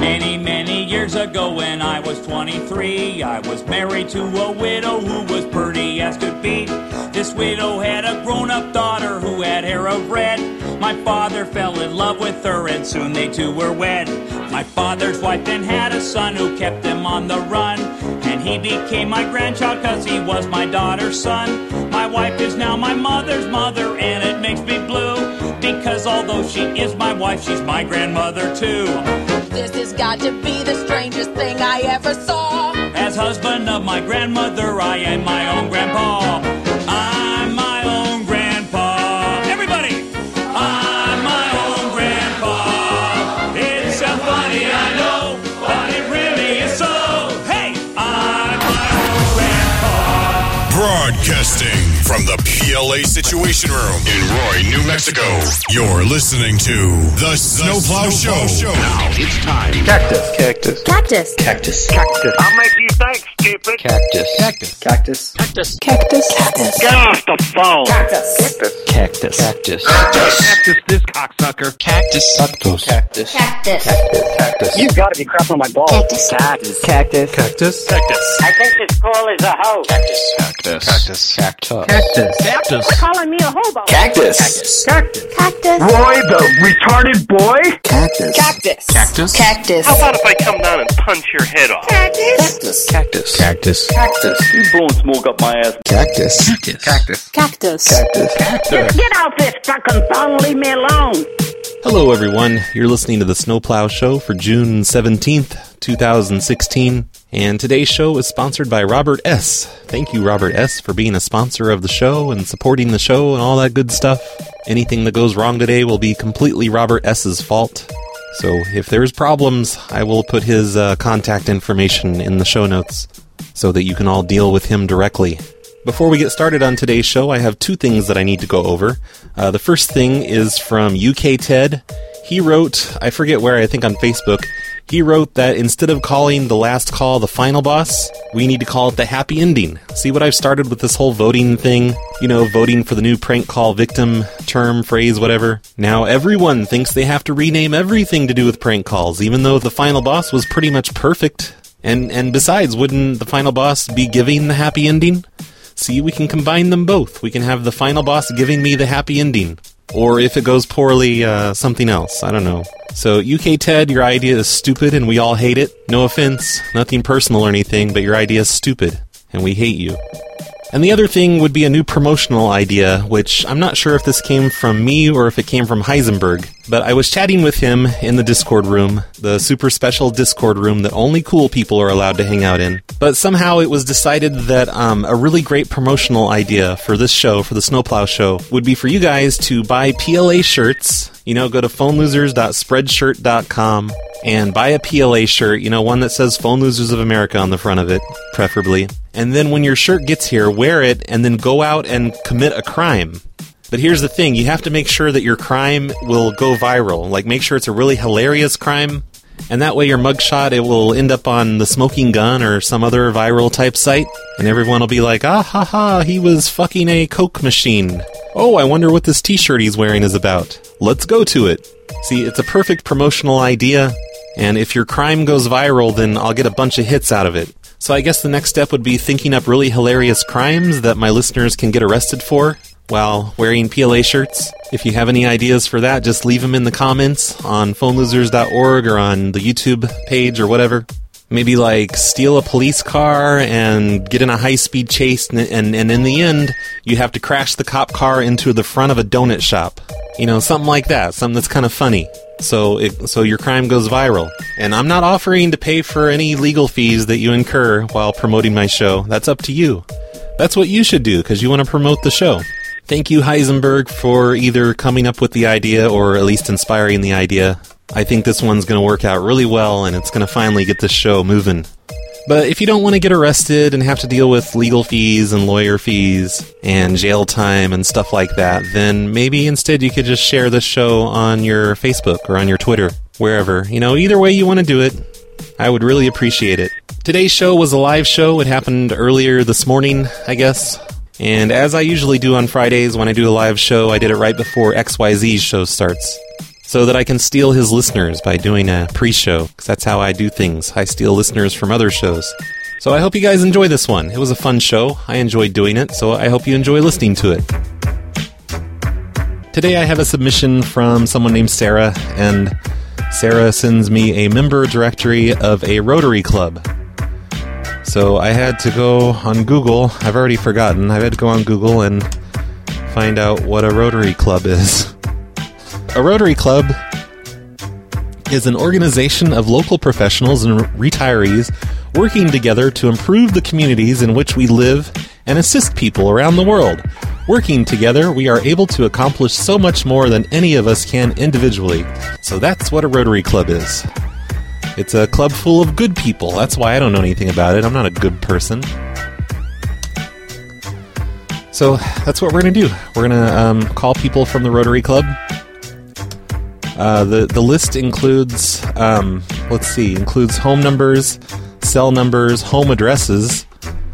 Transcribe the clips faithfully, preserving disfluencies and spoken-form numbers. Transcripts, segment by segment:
Many, many years ago when I was twenty-three, I was married to a widow who was pretty as could be. This widow had a grown-up daughter who had hair of red. My father fell in love with her and soon they two were wed. My father's wife then had a son who kept them on the run, and he became my grandchild cause he was my daughter's son. My wife is now my mother's mother and it makes me blue, because although she is my wife, she's my grandmother too. This has got to be the strangest thing I ever saw. As husband of my grandmother, I am my own grandpa. I'm my own grandpa. Everybody! I'm my own grandpa. It's so funny, I know, but it really is so. Hey! I'm my own grandpa. Broadcasting from the P L A Situation Room in Roy, New Mexico. You're listening to The Snowplow Show. Show. Now it's time. Cactus. Cactus. Cactus. Cactus. Cactus. I'll make you think, stupid. Cactus. Cactus. Cactus. Cactus. Cactus. Cactus. Get off the phone. Cactus. Cactus. Cactus. Cactus. Cactus, this cocksucker. Cactus. Cactus. Cactus. Cactus. Cactus. You've got to be crapping my balls. Cactus. Cactus. Cactus. Cactus. Cactus. I think this girl is a hoe. Cactus. Cactus. Cactus. Cactus. Cactus. Cactus. Calling me a hobo. Cactus. Cactus. Cactus. Cactus. Roy, the retarded boy? Cactus. Cactus. Cactus. Cactus. How about if I come down and punch your head off? Cactus. Cactus. Cactus. Cactus. You blowing smoke up my ass. Cactus. Cactus. Cactus. Cactus. Cactus. Cactus. Get off this fucking phone. Leave me alone. Hello, everyone. You're listening to the Snowplow Show for June seventeenth, twenty sixteen. And today's show is sponsored by Robert S. Thank you, Robert S., for being a sponsor of the show and supporting the show and all that good stuff. Anything that goes wrong today will be completely Robert S.'s fault. So if there's problems, I will put his uh, contact information in the show notes so that you can all deal with him directly. Before we get started on today's show, I have two things that I need to go over. Uh, the first thing is from U K Ted. He wrote, I forget where, I think on Facebook, he wrote that instead of calling the last call the final boss, we need to call it the happy ending. See what I've started with this whole voting thing? You know, voting for the new prank call victim, term, phrase, whatever. Now everyone thinks they have to rename everything to do with prank calls, even though the final boss was pretty much perfect. And, and besides, wouldn't the final boss be giving the happy ending? See, we can combine them both. We can have the final boss giving me the happy ending. Or if it goes poorly, uh, something else. I don't know. So, U K Ted, your idea is stupid and we all hate it. No offense, nothing personal or anything, but your idea is stupid and we hate you. And the other thing would be a new promotional idea, which I'm not sure if this came from me or if it came from Heisenberg, but I was chatting with him in the Discord room, the super special Discord room that only cool people are allowed to hang out in. But somehow it was decided that um, a really great promotional idea for this show, for the Snowplow Show, would be for you guys to buy P L A shirts. You know, go to phone losers dot spreadshirt dot com and buy a P L A shirt, you know, one that says Phone Losers of America on the front of it, preferably. And then when your shirt gets here, wear it and then go out and commit a crime. But here's the thing, you have to make sure that your crime will go viral. Like, make sure it's a really hilarious crime. And that way your mugshot, it will end up on The Smoking Gun or some other viral type site. And everyone will be like, ah ha ha, he was fucking a Coke machine. Oh, I wonder what this t-shirt he's wearing is about. Let's go to it. See, it's a perfect promotional idea. And if your crime goes viral, then I'll get a bunch of hits out of it. So I guess the next step would be thinking up really hilarious crimes that my listeners can get arrested for while wearing P L A shirts. If you have any ideas for that, just leave them in the comments on phone losers dot org or on the YouTube page or whatever. Maybe like steal a police car and get in a high-speed chase, and, and, and in the end, you have to crash the cop car into the front of a donut shop. You know, something like that, something that's kind of funny. So it, so your crime goes viral. And I'm not offering to pay for any legal fees that you incur while promoting my show. That's up to you. That's what you should do, because you want to promote the show. Thank you, Heisenberg, for either coming up with the idea or at least inspiring the idea. I think this one's going to work out really well, and it's going to finally get this show moving. But if you don't want to get arrested and have to deal with legal fees and lawyer fees and jail time and stuff like that, then maybe instead you could just share this show on your Facebook or on your Twitter, wherever. You know, either way you want to do it, I would really appreciate it. Today's show was a live show. It happened earlier this morning, I guess. And as I usually do on Fridays when I do a live show, I did it right before X Y Z's show starts. so that I can steal his listeners by doing a pre-show, because that's how I do things. I steal listeners from other shows. So I hope you guys enjoy this one. It was a fun show. I enjoyed doing it, so I hope you enjoy listening to it. Today I have a submission from someone named Sarah, and Sarah sends me a member directory of a Rotary Club. So I had to go on Google. I've already forgotten. I had to go on Google and find out what a Rotary Club is. A Rotary Club is an organization of local professionals and retirees working together to improve the communities in which we live and assist people around the world. Working together, we are able to accomplish so much more than any of us can individually. So that's what a Rotary Club is. It's a club full of good people. That's why I don't know anything about it. I'm not a good person. So that's what we're going to do. We're going to um, call people from the Rotary Club. Uh, the, the list includes, um, let's see, includes home numbers, cell numbers, home addresses,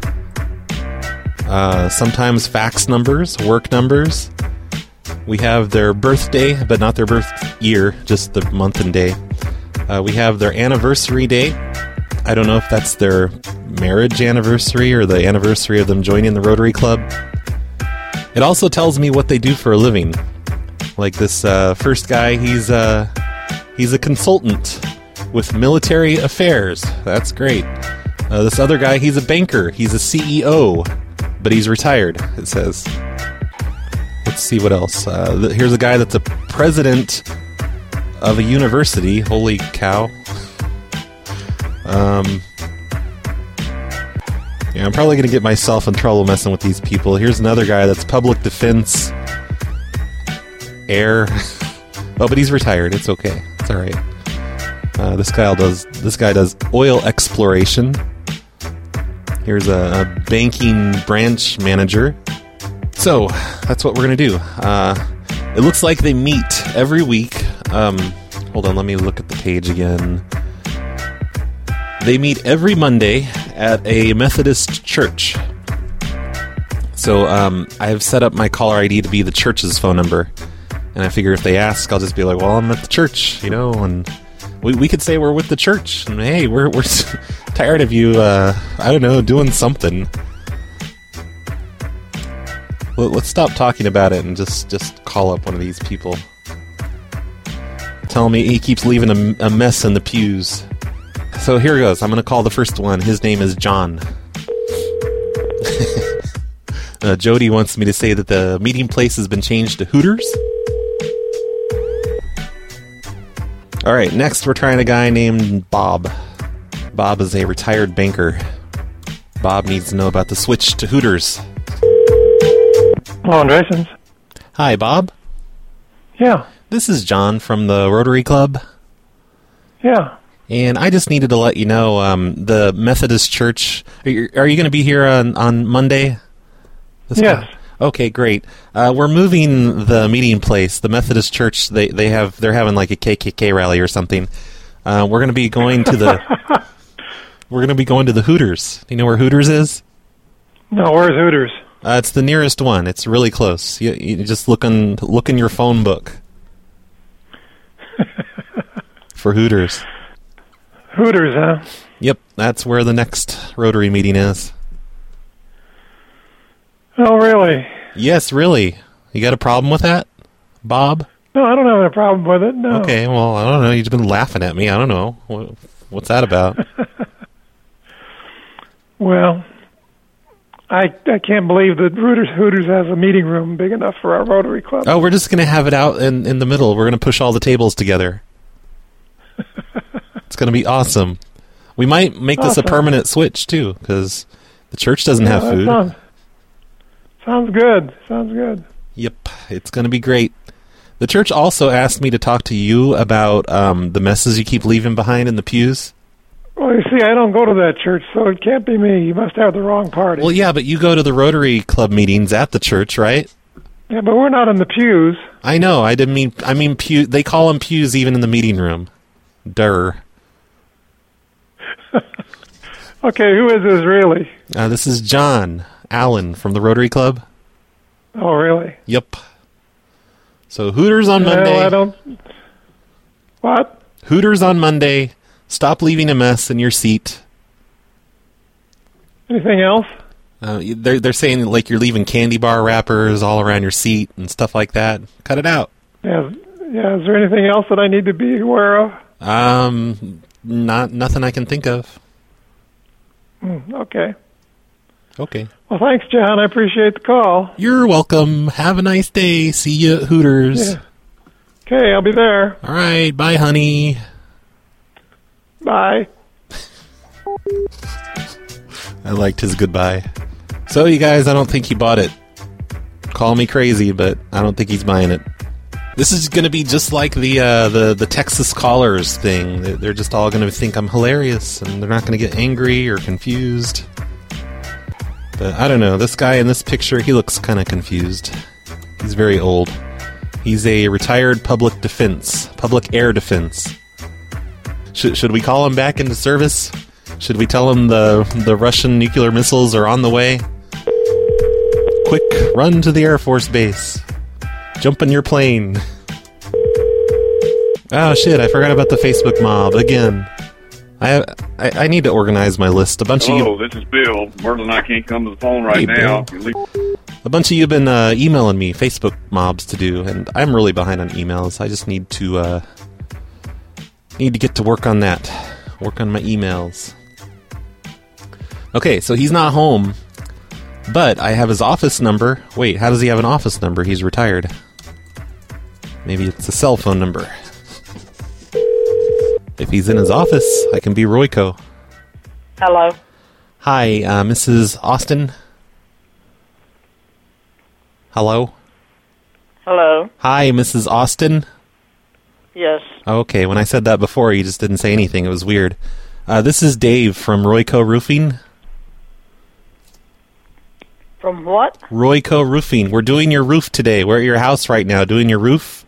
uh, sometimes fax numbers, work numbers. We have their birthday, but not their birth year, just the month and day. Uh, we have their anniversary day. I don't know if that's their marriage anniversary or the anniversary of them joining the Rotary Club. It also tells me what they do for a living. Like this uh, first guy, he's uh, he's a consultant with military affairs. That's great. Uh, this other guy, he's a banker. He's a C E O, but he's retired, it says. Let's see what else. Uh, th- here's a guy that's a president of a university. Holy cow. Um, yeah, I'm probably going to get myself in trouble messing with these people. Here's another guy that's public defense. Air. Oh, but he's retired. It's okay. It's all right. Uh, this guy does. This guy does oil exploration. Here's a, a banking branch manager. So that's what we're gonna do. Uh, it looks like they meet every week. Um, hold on, let me look at the page again. They meet every Monday at a Methodist church. So um, I've set up my caller I D to be the church's phone number. And I figure if they ask, I'll just be like, well, I'm at the church, you know, and we we could say we're with the church. And hey, we're we're tired of you, uh, I don't know, doing something. Well, let's stop talking about it and just, just call up one of these people. Tell me he keeps leaving a, a mess in the pews. So here goes. I'm going to call the first one. His name is John. uh, Jody wants me to say that the meeting place has been changed to Hooters. All right, next we're trying a guy named Bob. Bob is a retired banker. Bob needs to know about the switch to Hooters. Hello, Andresens. Hi, Bob. Yeah. This is John from the Rotary Club. Yeah. And I just needed to let you know, um, the Methodist Church... Are you, are you going to be here on, on Monday? This yes. Monday? Okay, great. Uh, we're moving the meeting place. The Methodist Church, they, they have, they're having like a K K K rally or something. Uh, we're going to be going to the... we're going to be going to the Hooters. Do you know where Hooters is? No, where's Hooters? Uh, it's the nearest one. It's really close. You, you just look in, look in your phone book for Hooters. Hooters, huh? Yep, that's where the next Rotary meeting is. Oh, really? Yes, really. You got a problem with that, Bob? No, I don't have a problem with it, no. Okay, well, I don't know. You've been laughing at me. I don't know. What, what's that about? Well, I I can't believe that Hooters, Hooters has a meeting room big enough for our Rotary Club. Oh, we're just going to have it out in, in the middle. We're going to push all the tables together. It's going to be awesome. We might make awesome. This a permanent switch, too, because the church doesn't yeah, have food. Sounds, sounds good. Sounds good. Yep, it's going to be great. The church also asked me to talk to you about um, the messes you keep leaving behind in the pews. Well, you see, I don't go to that church, so it can't be me. You must have the wrong party. Well, yeah, but you go to the Rotary Club meetings at the church, right? Yeah, but we're not in the pews. I know. I didn't mean. I mean, pew. They call them pews even in the meeting room. Durr. Okay, who is this really? Uh, this is John Allen from the Rotary Club. Oh, really? Yep. So Hooters on well, Monday. I don't. What? Hooters on Monday. Stop leaving a mess in your seat. Anything else? Uh, they're they're saying like you're leaving candy bar wrappers all around your seat and stuff like that. Cut it out. Yeah. Yeah. Is there anything else that I need to be aware of? Um, not nothing I can think of. Mm, okay. Okay. Well, thanks, John. I appreciate the call. You're welcome. Have a nice day. See you at Hooters. Yeah. Okay, I'll be there. All right. Bye, honey. Bye. I liked his goodbye. So, you guys, I don't think he bought it. Call me crazy, but I don't think he's buying it. This is going to be just like the uh, the the Texas callers thing. They're just all going to think I'm hilarious, and they're not going to get angry or confused. But I don't know. This guy in this picture, he looks kind of confused. He's very old. He's a retired public defense, public air defense. Should should we call him back into service? Should we tell him the the Russian nuclear missiles are on the way? Quick, run to the Air Force Base. Jump in your plane. Oh shit, I forgot about the Facebook mob again. I I, I need to organize my list. A bunch Hello, of you... this is Bill. Myrtle and I can't come to the phone right Hey, now. Bill. A bunch of you have been uh, emailing me Facebook mobs to do, and I'm really behind on emails. I just need to uh, need to get to work on that. Work on my emails. Okay, so he's not home, but I have his office number. Wait, how does he have an office number? He's retired. Maybe it's a cell phone number. If he's in his office, I can be Royco. Hello. Hi, uh, Missus Austin. Hello? Hello. Hi, Missus Austin. Yes. Okay, when I said that before, you just didn't say anything. It was weird. Uh, this is Dave from Royco Roofing. From what? Royco Roofing. We're doing your roof today. We're at your house right now doing your roof.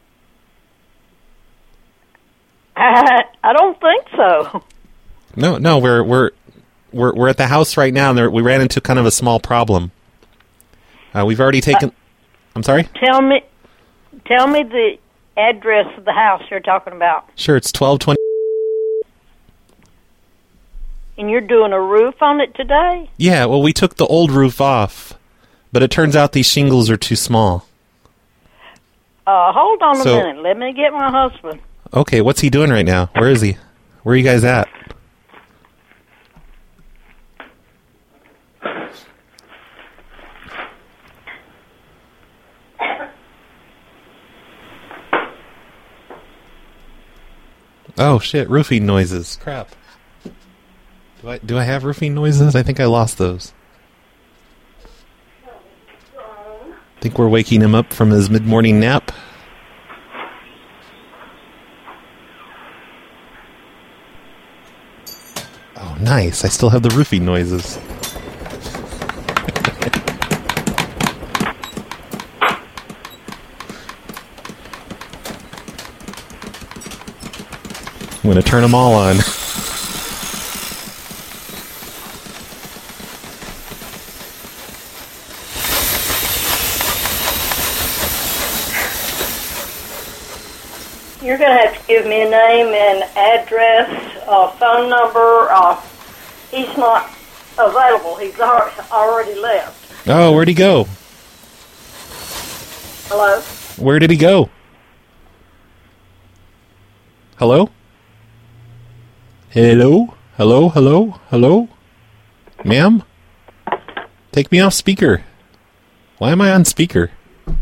I, I don't think so. No, no, we're we're we're we're at the house right now, and there, we ran into kind of a small problem. Uh, we've already taken. Uh, I'm sorry. Tell me, tell me the address of the house you're talking about. Sure, it's twelve twenty. And you're doing a roof on it today? Yeah, well, we took the old roof off, but it turns out these shingles are too small. Uh, hold on a So- minute. Let me get my husband. Okay, what's he doing right now? Where is he? Where are you guys at? Oh shit, roofing noises. Crap. Do I do I have roofing noises? I think I lost those. I think we're waking him up from his mid-morning nap. Oh, nice. I still have the roofing noises. I'm going to turn them all on. You're going to have to give me a name and address, uh, phone number. Uh, he's not available. He's al- already left. Oh, where'd he go? Hello? Where did he go? Hello? Hello? Hello? Hello? Hello? Ma'am? Take me off speaker. Why am I on speaker?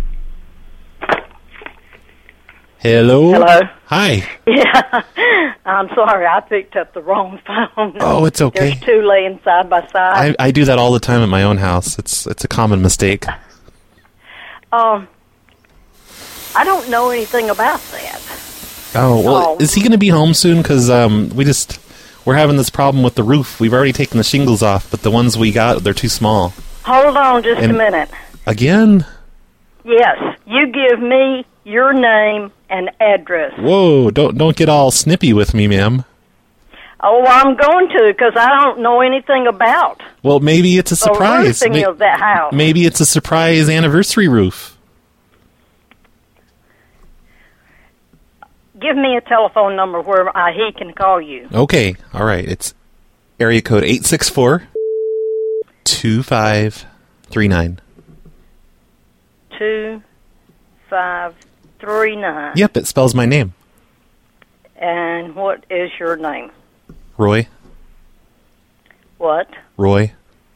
Hello? Hello? Hi. Yeah. I'm sorry. I picked up the wrong phone. Oh, it's okay. There's two laying side by side. I, I do that all the time at my own house. It's it's a common mistake. Um, I don't know anything about that. Oh, well, Oh. is he going to be home soon? Because um, we just, we're having this problem with the roof. We've already taken the shingles off, but the ones we got, they're too small. Hold on just And- a minute. Again? Yes, you give me your name and address. Whoa, don't don't get all snippy with me, ma'am. Oh, I'm going to, because I don't know anything about Well, maybe it's a the surprise. roofing May- of that house. maybe it's a surprise anniversary roof. give me a telephone number where uh, he can call you. Okay, all right. It's area code eight six four, two five three nine. two five three nine. Yep, it spells my name. And what is your name? Roy. What? Roy.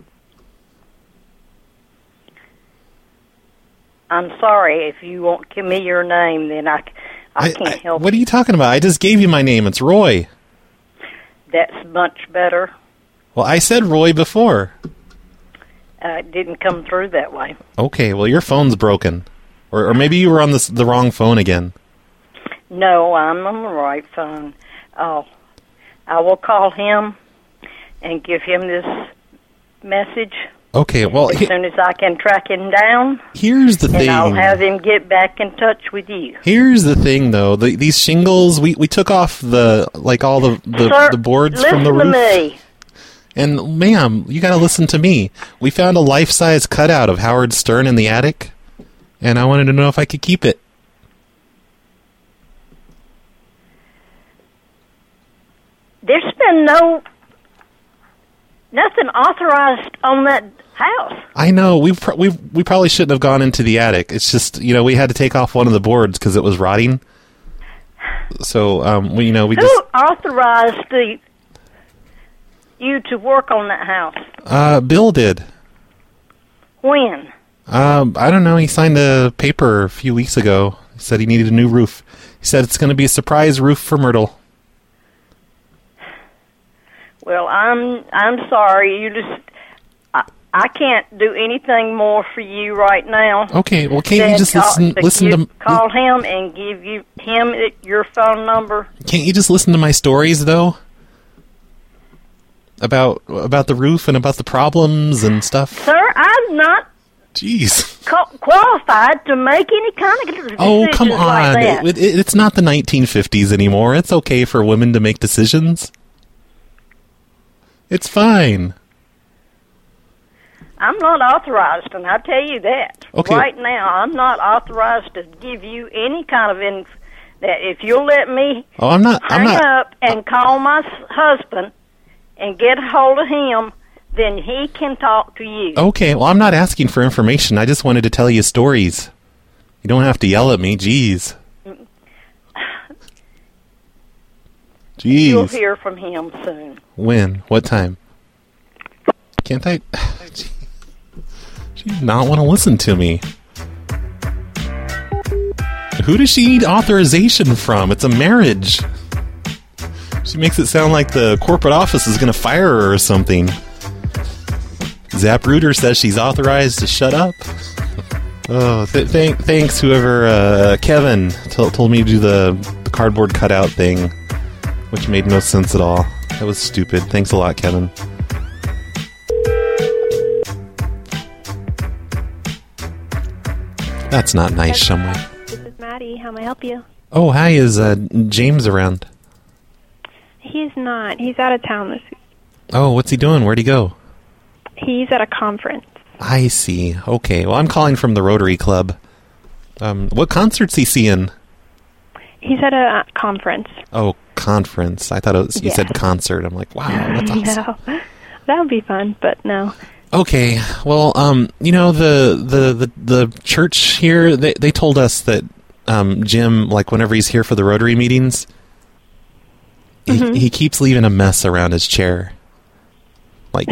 I'm sorry. If you won't give me your name, then I, I, I can't I, help What are you talking about? I just gave you my name. It's Roy. That's much better. Well, I said Roy before. Uh, it didn't come through that way. Okay, well, your phone's broken. Or, or maybe you were on this, the wrong phone again. No, I'm on the right phone. Oh, I will call him and give him this message. Okay, well... As he, soon as I can track him down. Here's the and thing. And I'll have him get back in touch with you. Here's the thing, though. The, these shingles, we, we took off the, like, all the, the, Sir, the boards listen from the roof. to me. And, ma'am, you gotta listen to me. We found a life-size cutout of Howard Stern in the attic, and I wanted to know if I could keep it. There's been no... nothing authorized on that house. I know. We pro- we we probably shouldn't have gone into the attic. It's just, you know, we had to take off one of the boards because it was rotting. So, um, we, you know, we Who just... Who authorized the, you to work on that house? Uh, Bill did. When? Um, I don't know. He signed a paper a few weeks ago. He said he needed a new roof. He said it's going to be a surprise roof for Myrtle. Well, I'm I'm sorry. You just I, I can't do anything more for you right now. Okay, well, can't you just call, listen? to Listen give, to call him and give you him your phone number. Can't you just listen to my stories though? About about the roof and about the problems and stuff. Sir, I'm not. Jeez. Qualified to make any kind of decisions. Oh, come on! Like that. It, it, it's not the nineteen fifties anymore. It's okay for women to make decisions. It's fine. I'm not authorized, and I tell you that. Okay. Right now, I'm not authorized to give you any kind of inf- that. If you'll let me oh, I'm not, hang I'm not, up and call my husband and get a hold of him, then he can talk to you. Okay, well, I'm not asking for information. I just wanted to tell you stories. You don't have to yell at me. Jeez. Jeez. You'll hear from him soon. When? What time? Can't I? She does not want to listen to me. Who does she need authorization from? It's a marriage. She makes it sound like the corporate office is going to fire her or something. Zapruder says she's authorized to shut up. Oh, th- th- thanks, whoever. Uh, Kevin t- told me to do the, the cardboard cutout thing, which made no sense at all. That was stupid. Thanks a lot, Kevin. That's not nice, Shumway. This is Maddie. How may I help you? Oh, hi. Is uh, James around? He's not. He's out of town this week. Oh, what's he doing? Where'd he go? He's at a conference. I see. Okay. Well, I'm calling from the Rotary Club. Um, what concert's he seeing? He's at a conference. Oh, conference. I thought it was, you yes. said concert. I'm like, wow, that's awesome. No. That would be fun, but no. Okay. Well, um, you know, the, the, the, the church here, they, they told us that um, Jim, like, whenever he's here for the Rotary meetings, mm-hmm. he, he keeps leaving a mess around his chair. Like,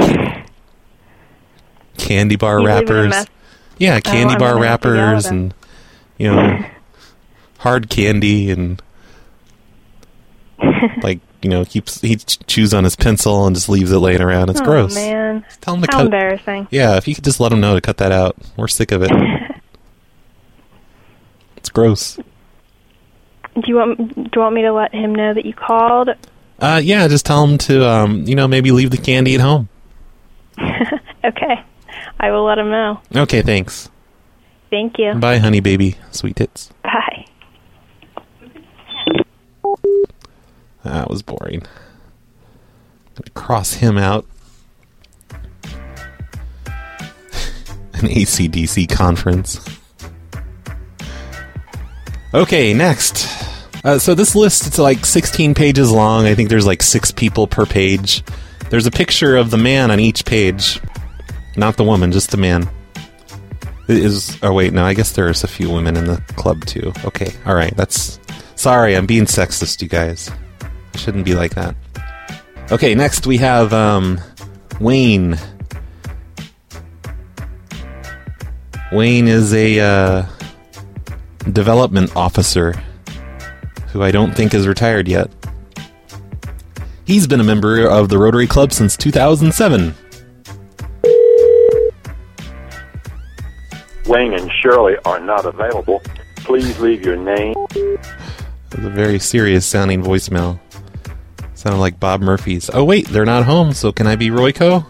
candy bar he's wrappers. Yeah, candy oh, bar wrappers and, you know, hard candy and, like, you know, keeps he chews on his pencil and just leaves it laying around. It's oh, gross. Man, tell him to how cut. Embarrassing. Yeah, if you could just let him know to cut that out. We're sick of it. It's gross. Do you want Do you want me to let him know that you called? Uh, yeah, just tell him to, um, you know, maybe leave the candy at home. Okay, I will let him know. Okay, thanks. Thank you. Bye, honey baby, sweet tits. Bye. That was boring. Gonna cross him out. An A C D C conference. Okay, next. Uh, so this list, it's like sixteen pages long. I think there's like six people per page. There's a picture of the man on each page. Not the woman, just the man. It is, oh wait, no, I guess there's a few women in the club too. Okay, alright, that's... Sorry, I'm being sexist, you guys. I shouldn't be like that. Okay, next we have, um... Wayne. Wayne is a, uh... development officer who I don't think is retired yet. He's been a member of the Rotary Club since two thousand seven. Wayne and Shirley are not available. Please leave your name. That was a very serious sounding voicemail. Sounded like Bob Murphy's. Oh wait, they're not home, so can I be Royco?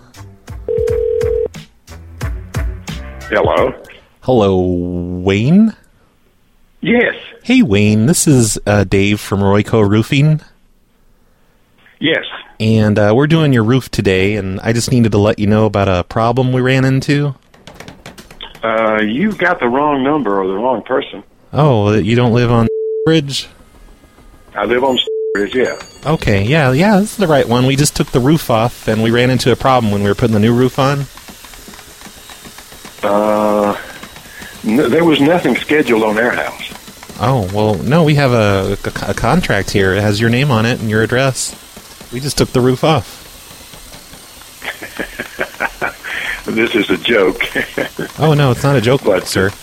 Hello? Hello, Wayne? Yes. Hey Wayne, this is uh, Dave from Royco Roofing. Yes. And uh, we're doing your roof today, and I just needed to let you know about a problem we ran into. Uh, you've got the wrong number or the wrong person. Oh, you don't live on Bridge? I live on Bridge, yeah. Okay, yeah, yeah, this is the right one. We just took the roof off, and we ran into a problem when we were putting the new roof on. Uh, n- there was nothing scheduled on their house. Oh, well, no, we have a, a, a contract here. It has your name on it and your address. We just took the roof off. This is a joke. Oh, no, it's not a joke, but, sir.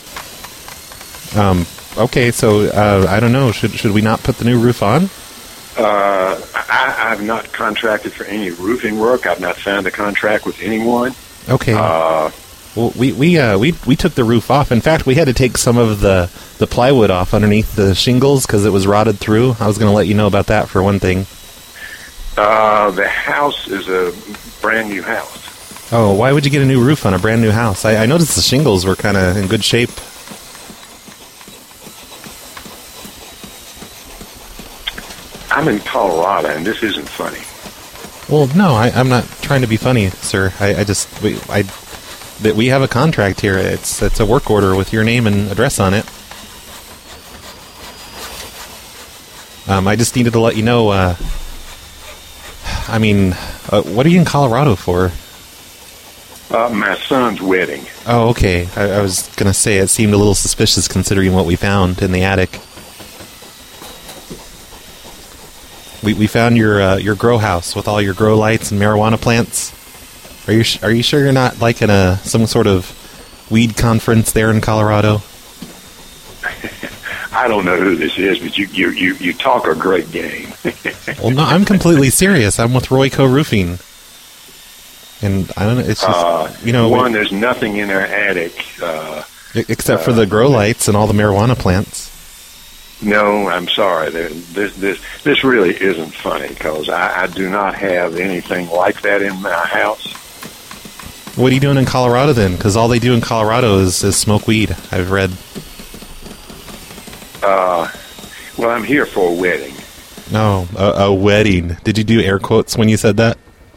Um, okay, so, uh, I don't know. Should should we not put the new roof on? Uh, I, I've not contracted for any roofing work. I've not signed a contract with anyone. Okay. Uh, well, we we uh we we took the roof off. In fact, we had to take some of the the plywood off underneath the shingles because it was rotted through. I was going to let you know about that for one thing. Uh, the house is a brand new house. Oh, why would you get a new roof on a brand new house? I, I noticed the shingles were kind of in good shape. I'm in Colorado, and this isn't funny. Well, no, I, I'm not trying to be funny, sir. I, I just we I that we have a contract here. It's it's a work order with your name and address on it. Um, I just needed to let you know. Uh, I mean, uh, what are you in Colorado for? Uh, my son's wedding. Oh, okay. I, I was gonna say it seemed a little suspicious considering what we found in the attic. We we found your uh, your grow house with all your grow lights and marijuana plants. Are you sh- are you sure you're not like in a some sort of weed conference there in Colorado? I don't know who this is, but you you you, you talk a great game. Well, no, I'm completely serious. I'm with Royco Roofing, and I don't know. It's just uh, you know, one. we, There's nothing in our attic uh, except for the grow lights and all the marijuana plants. No, I'm sorry. This this this really isn't funny because I, I do not have anything like that in my house. What are you doing in Colorado then? Because all they do in Colorado is, is smoke weed. I've read. Uh, well, I'm here for a wedding. No, a, a wedding. Did you do air quotes when you said that?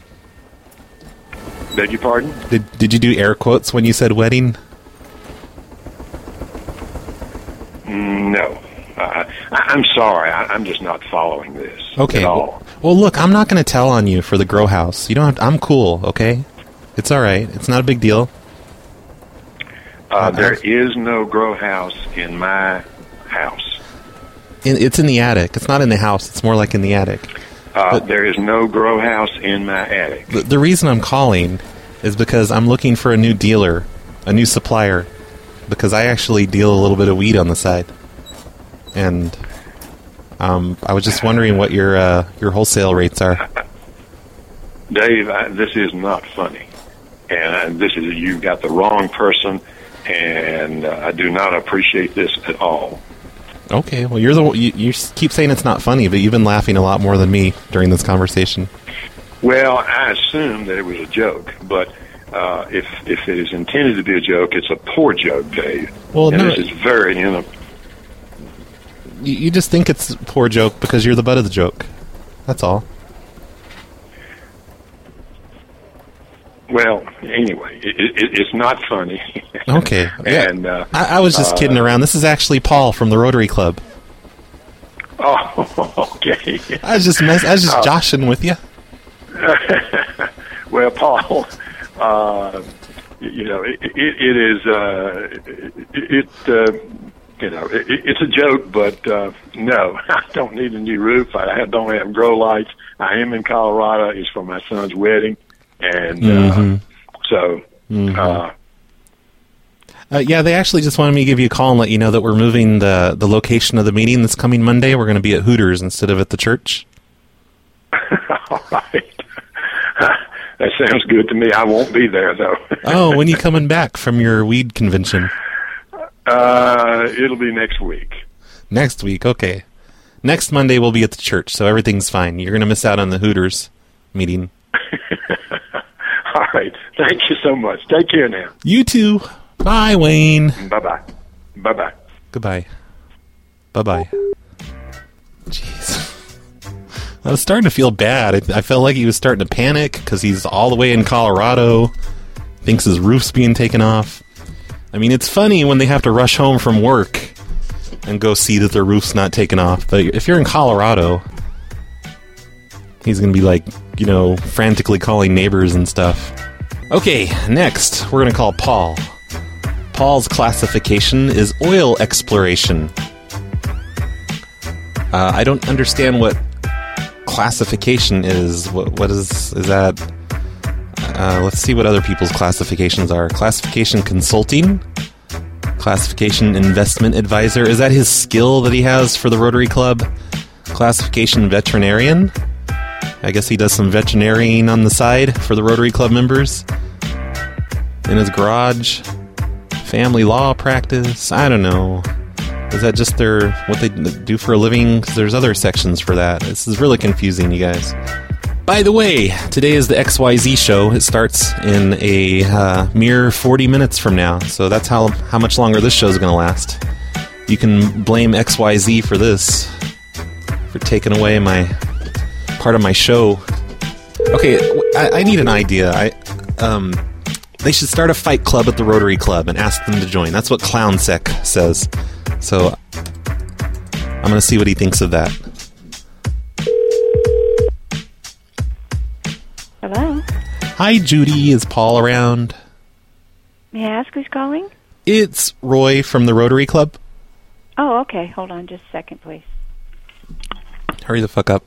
Beg your pardon? Did Did you do air quotes when you said wedding? No. Uh, I, I'm sorry. I, I'm just not following this okay. at all. Well, well, look, I'm not going to tell on you for the grow house. You don't. Have to, I'm cool. Okay, it's all right. It's not a big deal. Uh, there is no grow house in my house. In, it's in the attic. It's not in the house. It's more like in the attic. Uh, there is no grow house in my attic. The, the reason I'm calling is because I'm looking for a new dealer, a new supplier, because I actually deal a little bit of weed on the side. And um, I was just wondering what your uh, your wholesale rates are. Dave, I, this is not funny, and this is you've got the wrong person, and uh, I do not appreciate this at all. Okay, well you're the you, you keep saying it's not funny, but you've been laughing a lot more than me during this conversation. Well, I assumed that it was a joke, but uh, if if it is intended to be a joke, it's a poor joke, Dave. Well, and no, this is very in a. You just think it's a poor joke because you're the butt of the joke. That's all. Well, anyway, it, it, it's not funny. Okay. Yeah. and uh, I, I was just uh, kidding around. This is actually Paul from the Rotary Club. Oh, okay. I was just mess- I was just Uh, joshing with you. Well, Paul, uh, you know, it, it, it is, uh, it, it uh, you know, it, it's a joke, but uh, no, I don't need a new roof. I don't have grow lights. I am in Colorado. It's for my son's wedding, and Mm-hmm. uh, so. Mm-hmm. Uh, Uh, yeah, they actually just wanted me to give you a call and let you know that we're moving the, the location of the meeting this coming Monday. We're going to be at Hooters instead of at the church. All right. That sounds good to me. I won't be there, though. Oh, when are you coming back from your weed convention? Uh, it'll be next week. Next week, okay. Next Monday we'll be at the church, so everything's fine. You're going to miss out on the Hooters meeting. All right. Thank you so much. Take care now. You too. Bye, Wayne. Bye-bye. Bye-bye. Goodbye. Bye-bye. Jeez. I was starting to feel bad. I, I felt like he was starting to panic because he's all the way in Colorado. Thinks his roof's being taken off. I mean, it's funny when they have to rush home from work and go see that their roof's not taken off. But if you're in Colorado, he's going to be like, you know, frantically calling neighbors and stuff. Okay, next, we're going to call Paul. Paul's classification is oil exploration. Uh, I don't understand what classification is. What, what is is that? Uh, let's see what other people's classifications are. Classification consulting? Classification investment advisor? Is that his skill that he has for the Rotary Club? Classification veterinarian? I guess he does some veterinarian on the side for the Rotary Club members. In his garage. Family law practice. I don't know. Is that just their what they do for a living? Because there's other sections for that. This is really confusing, you guys. By the way, today is the X Y Z show. It starts in a uh, mere forty minutes from now. So that's how, how much longer this show is going to last. You can blame X Y Z for this. For taking away my part of my show. Okay, I, I need an idea. I um, they should start a fight club at the Rotary Club and ask them to join. That's what ClownSec says. So I'm going to see what he thinks of that. Hello? Hi, Judy. Is Paul around? May I ask who's calling? It's Roy from the Rotary Club. Oh, okay. Hold on just a second, please. Hurry the fuck up.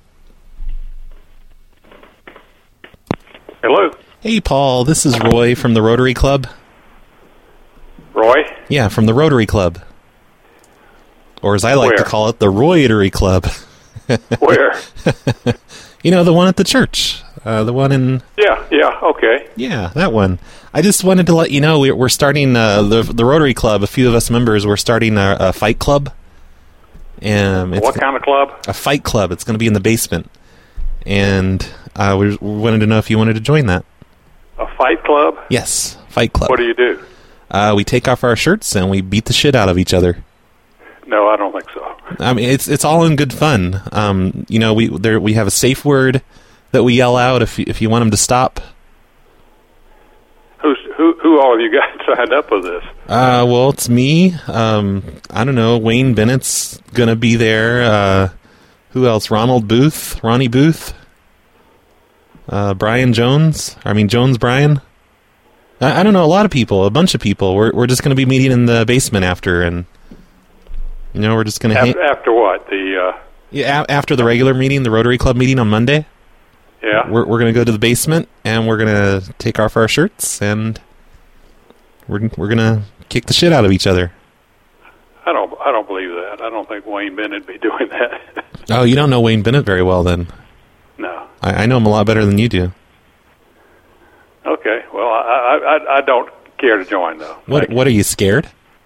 Hello? Hey, Paul. This is Roy from the Rotary Club. Roy? Yeah, from the Rotary Club. Or as I like Where? to call it, the Roytery Club. Where? You know, the one at the church. Uh, the one in... Yeah, yeah, okay. Yeah, that one. I just wanted to let you know we're, we're starting uh, the the Rotary Club. A few of us members, we're starting a, a fight club. Um, it's What kind of club? A fight club. It's going to be in the basement. And uh, we, we wanted to know if you wanted to join that. A fight club? Yes, fight club. What do you do? Uh, we take off our shirts and we beat the shit out of each other. No, I don't think so. I mean, it's it's all in good fun. Um, you know, we there we have a safe word that we yell out if you, if you want them to stop. Who's, who who all of you got signed up with this? Uh, well, it's me. Um, I don't know. Wayne Bennett's gonna be there. Uh, who else? Ronald Booth, Ronnie Booth, uh, Brian Jones. I mean Jones Brian. I, I don't know. A lot of people, a bunch of people. We're we're just gonna be meeting in the basement after, and you know, we're just gonna After, hang- after what? The uh, yeah a- after the regular meeting, the Rotary Club meeting on Monday. yeah. We're we're gonna go to the basement and we're gonna take off our shirts and we're we're gonna kick the shit out of each other. I don't I don't believe that. I don't think Wayne Bennett would be doing that. Oh, you don't know Wayne Bennett very well, then. No. I, I know him a lot better than you do. Okay. Well, I I I, I don't care to join though. What Thank what are you scared?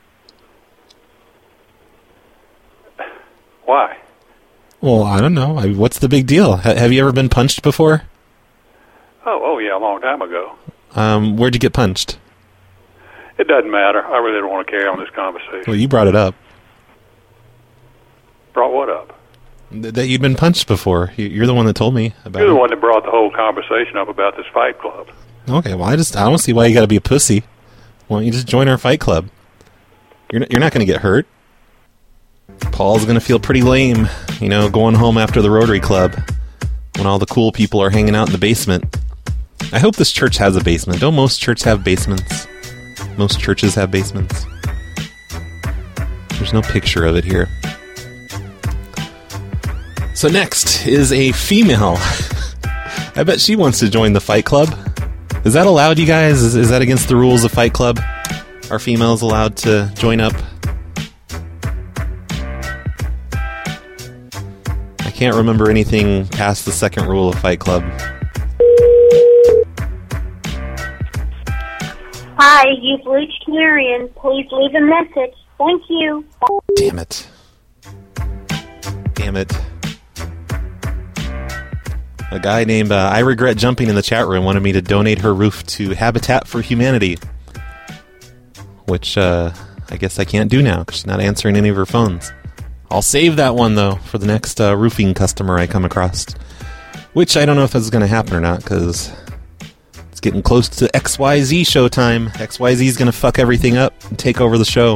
you. Why? Well, I don't know. I, what's the big deal? Ha, have you ever been punched before? Oh oh yeah, a long time ago. Um, where'd you get punched? It doesn't matter. I really don't want to carry on this conversation. Well, you brought it up. Brought what up? Th- that you'd been punched before. You, you're the one that told me about You're the it. one that brought the whole conversation up about this fight club. Okay, well, I just I don't see why you got to be a pussy. Why don't you just join our fight club? You're not, you're not going to get hurt. Paul's gonna feel pretty lame, you know, going home after the Rotary Club when all the cool people are hanging out in the basement. I hope this church has a basement. Don't most churches have basements? Most churches have basements. There's no picture of it here. So next is a female. I bet she wants to join the Fight Club. Is that allowed, you guys? Is, is that against the rules of Fight Club? Are females allowed to join up? I can't remember anything past the second rule of Fight Club. Hi, you've reached Marion. Please leave a message. Thank you. Damn it. Damn it. A guy named uh, I Regret Jumping in the chat room wanted me to donate her roof to Habitat for Humanity. Which, uh, I guess I can't do now because she's not answering any of her phones. I'll save that one, though, for the next uh, roofing customer I come across. Which I don't know if this is going to happen or not because it's getting close to X Y Z showtime. X Y Z is going to fuck everything up and take over the show.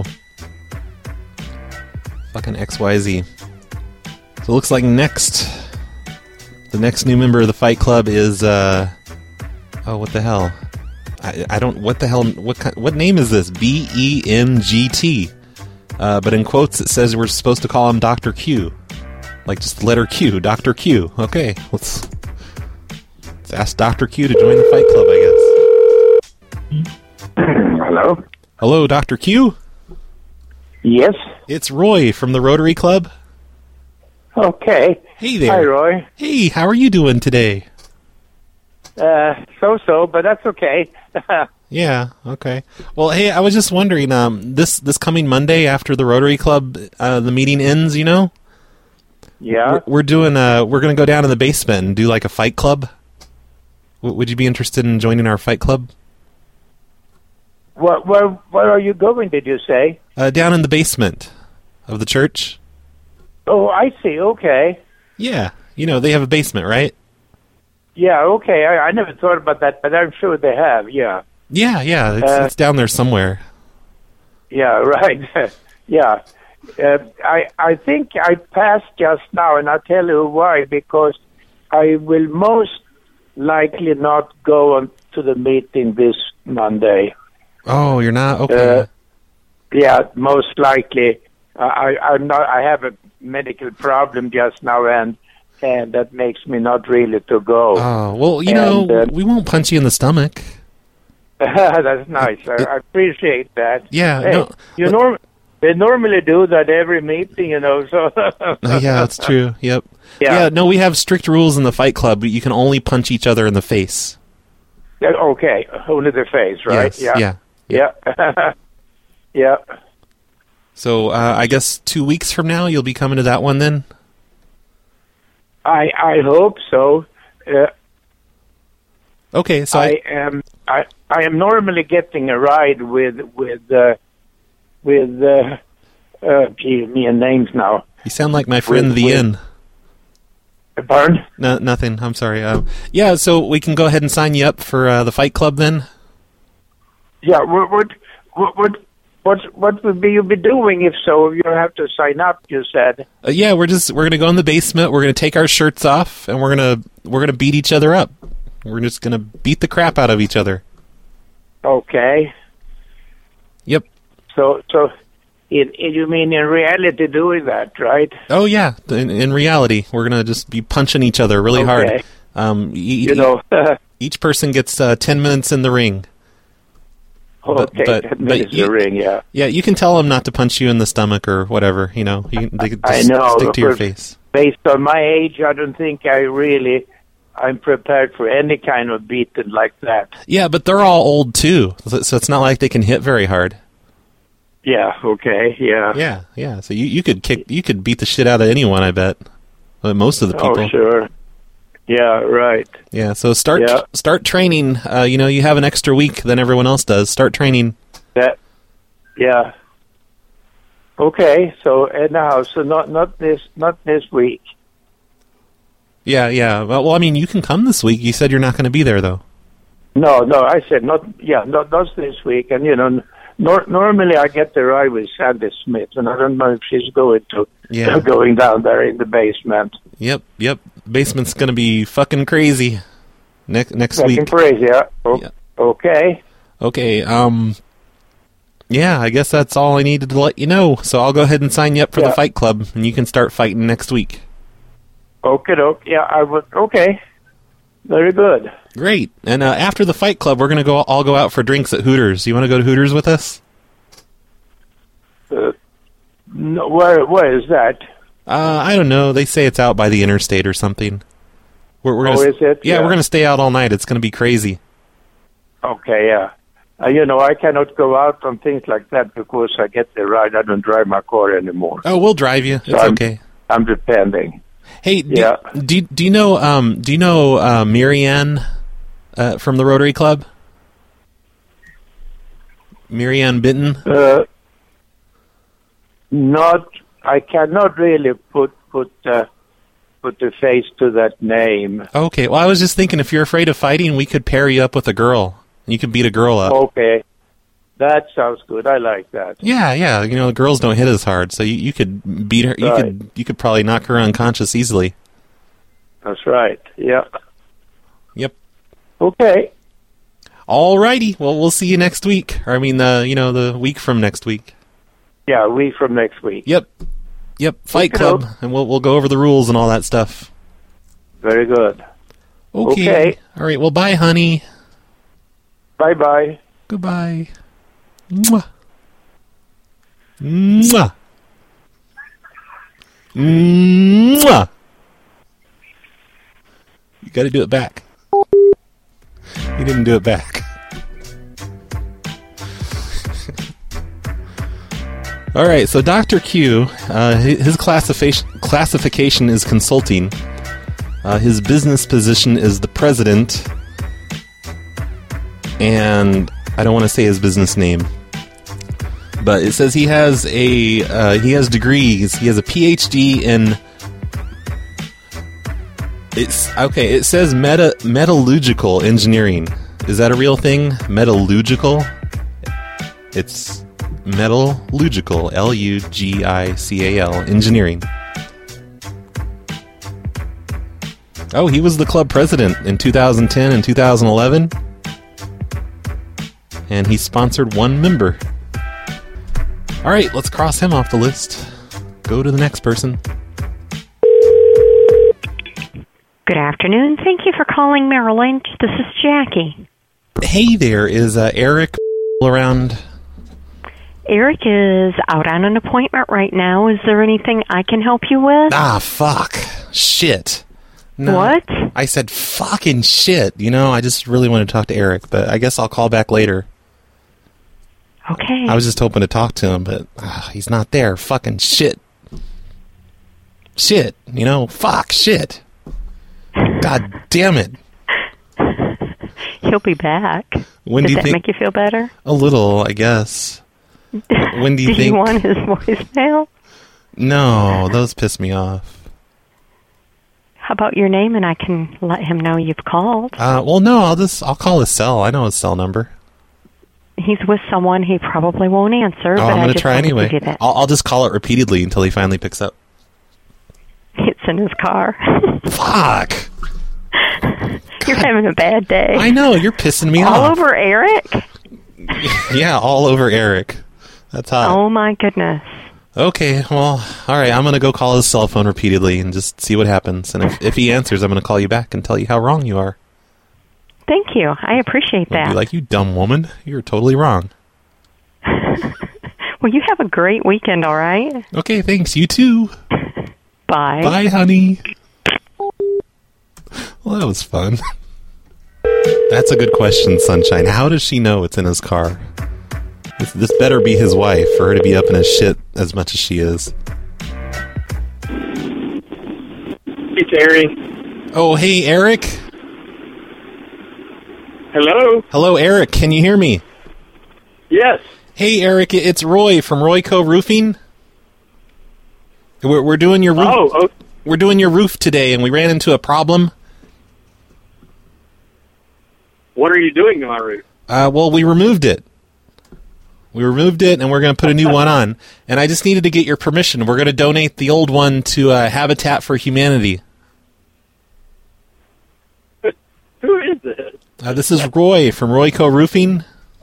Fucking X Y Z. So it looks like next... The next new member of the Fight Club is, uh... Oh, what the hell? I, I don't... What the hell... What kind, what name is this? B E N G T. Uh, but in quotes it says we're supposed to call him Doctor Q. Like just letter Q. Doctor Q. Okay, let's... Let's ask Doctor Q to join the Fight Club, I guess. Hello? Hello, Doctor Q? Yes? It's Roy from the Rotary Club. Okay. Hey there. Hi, Roy. Hey, how are you doing today? Uh, so-so, but that's okay. Yeah, okay. Well, hey, I was just wondering, um, this, this coming Monday after the Rotary Club, uh, the meeting ends, you know? Yeah. We're, we're doing, uh, we're gonna go down in the basement and do like a fight club. W- would you be interested in joining our fight club? What, where, where are you going, did you say? Uh, down in the basement of the church. Oh, I see, okay. Yeah, you know, they have a basement, right? Yeah, okay, I, I never thought about that, but I'm sure they have, yeah. Yeah, yeah, it's, Uh, it's down there somewhere. Yeah, right. Yeah. Uh, I I think I passed just now, and I'll tell you why, because I will most likely not go on to the meeting this Monday. Oh, you're not? Okay. Uh, yeah, most likely. Uh, I I'm not. I have a medical problem just now, and and that makes me not really to go. Oh, well, you And, know, uh, we won't punch you in the stomach. That's nice. I, I appreciate that. Yeah, Hey, no, you norm they normally do that every meeting, you know. So Uh, yeah, that's true. Yep. Yeah. Yeah. No, we have strict rules in the Fight Club. But you can only punch each other in the face. Yeah, okay, only the face, right? Yes, Yeah. yeah. Yeah. Yeah. So uh, I guess two weeks from now you'll be coming to that one then. I I hope so. Uh, Okay, so I I, am I I am normally getting a ride with with uh, with uh, uh gee, me and names now. you sound like my friend with- the with- Inn. Pardon? No, nothing. I'm sorry. Uh, yeah, so we can go ahead and sign you up for uh, the Fight Club then. Yeah. What what what what what what would be you be doing if so? You have to sign up. You said. Uh, yeah, we're just we're gonna go in the basement. We're gonna take our shirts off and we're gonna we're gonna beat each other up. We're just gonna beat the crap out of each other. Okay. Yep. So so. In, in, you mean in reality doing that, right? Oh yeah. In, in reality, we're gonna just be punching each other really Okay. hard. Um, e- You know. each person gets uh, ten minutes in the ring. But- Okay, but- ten but minutes you- the ring, yeah. Yeah, you can tell them not to punch you in the stomach or whatever. You know, you can, they can I just know. stick to your but face. Based on my age, I don't think I really, I'm prepared for any kind of beating like that. Yeah, but they're all old too, so so it's not like they can hit very hard. Yeah. Okay. Yeah. Yeah, yeah. So you, you could kick, you could beat the shit out of anyone. I bet. Uh, most of the people. Oh, sure. Yeah. Right. Yeah. So start Yeah. start training. Uh, you know, you have an extra week than everyone else does. Start training. That. Yeah. Okay. So and now, so not not this not this week. Yeah, yeah. Well, well, I mean, you can come this week. You said you're not going to be there though. No, no. I said not. Yeah, not not this week. And you know, nor- normally I get the ride with Sandy Smith, and I don't know if she's going to Yeah. going down there in the basement. Yep, yep. Basement's gonna be fucking crazy next next Fucking week. crazy, yeah. O- Okay. Okay. Um. Yeah, I guess that's all I needed to let you know. So I'll go ahead and sign you up for Yeah. the Fight Club, and you can start fighting next week. Okay, doke. Yeah, I would. Okay. Very good. Great. And uh, after the Fight Club, we're gonna go all go out for drinks at Hooters. You want to go to Hooters with us? Uh, no, where where is that? Uh, I don't know. They say it's out by the interstate or something. We're, we're gonna, Oh, is it? Yeah, Yeah. we're gonna stay out all night. It's gonna be crazy. Okay, yeah. Uh, you know, I cannot go out on things like that because I get the ride. I don't drive my car anymore. Oh, we'll drive you. It's So I'm- okay. I'm depending. Hey, do, Yeah. do, do you know um do you know uh, Marianne uh, from the Rotary Club? Marianne Benton? Uh, not, I cannot really put put uh, put the face to that name. Okay, well I was just thinking if you're afraid of fighting, we could pair you up with a girl. You could beat a girl up. Okay, that sounds good. I like that. Yeah, yeah. You know, girls don't hit as hard, so you, you could beat her. You Right. could you could probably knock her unconscious easily. That's right. Yeah. Yep. Okay. All righty. Well, we'll see you next week. Or I mean, the you know the week from next week. Yeah, a week from next week. Yep. Yep. Fight Okey-doke. Club, and we'll we'll go over the rules and all that stuff. Very good. Okay. Okay. All right. Well, bye, honey. Bye bye. Goodbye. Mwah. Mwah. Mwah. You got to do it back. You didn't do it back. All right, so Doctor Q, uh, his classification classification is consulting. Uh, his business position is the president, and I don't want to say his business name, but it says he has a uh, he has degrees. He has a P H D in. It's okay. It says meta metallurgical engineering. Is that a real thing? Metallurgical. It's metallurgical. L U G I C A L engineering. Oh, he was the club president in two thousand ten and two thousand eleven. And he sponsored one member. All right, let's cross him off the list. Go to the next person. Good afternoon. Thank you for calling Merrill Lynch. This is Jackie. Hey there, is uh, Eric around? Eric is out on an appointment right now. Is there anything I can help you with? Ah, fuck. Shit. No, What? I said fucking shit. You know, I just really want to talk to Eric, but I guess I'll call back later. Okay. I was just hoping to talk to him, but uh, he's not there. Fucking shit. Shit. You know, fuck, shit. God damn it. He'll be back. When Does do you that think- make you feel better? A little, I guess. When do you Do think... you want his voicemail? No, those piss me off. How about your name and I can let him know you've called? Uh, well, no, I'll just, I'll call his cell. I know his cell number. He's with someone he probably won't answer, Oh, but I'm I going to just try wanted anyway. to give you that. I'll, I'll just call it repeatedly until he finally picks up. It's in his car. Fuck. You're having a bad day. I know, you're pissing me All off. over Eric? Yeah, all over Eric. That's hot. Oh, my goodness. Okay, well, all right, I'm going to go call his cell phone repeatedly and just see what happens. And if, if he answers, I'm going to call you back and tell you how wrong you are. Thank you. I appreciate I'll that. be like, you dumb woman. You're totally wrong. Well, you have a great weekend, all right? Okay, thanks. You too. Bye. Bye, honey. Well, that was fun. That's a good question, Sunshine. How does she know it's in his car? This, this better be his wife for her to be up in his shit as much as she is. Hey, Terry. Oh, hey, Eric. Hello? Hello, Eric. Can you hear me? Yes. Hey, Eric. It's Roy from Royco Roofing. We're, we're doing your roof. Oh, oh. We're doing your roof today, and we ran into a problem. What are you doing to my roof? Uh, well, we removed it. We removed it, and we're going to put a new one on. And I just needed to get your permission. We're going to donate the old one to uh, Habitat for Humanity. Who is this? Uh, this is Roy from Royco Roofing.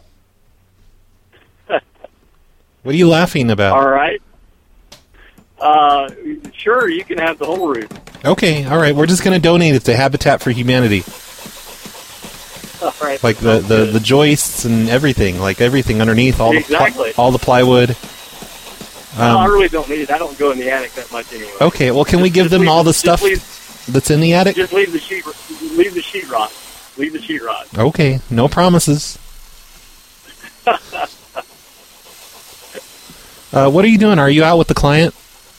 What are you laughing about? All right. Uh, sure, you can have the whole roof. Okay, all right. We're just going to donate it to Habitat for Humanity. All right. Like the, the, the joists and everything, like everything underneath, all Exactly. the pl- all the plywood. No, I Um, really don't need it. I don't go in the attic that much anyway. okay, well, can we give them leave all the- the just stuff leave- that's in the attic? Just leave the sheet. Leave the sheetrock. Leave the sheetrock. Okay, no promises. Uh, what are you doing? Are you out with the client?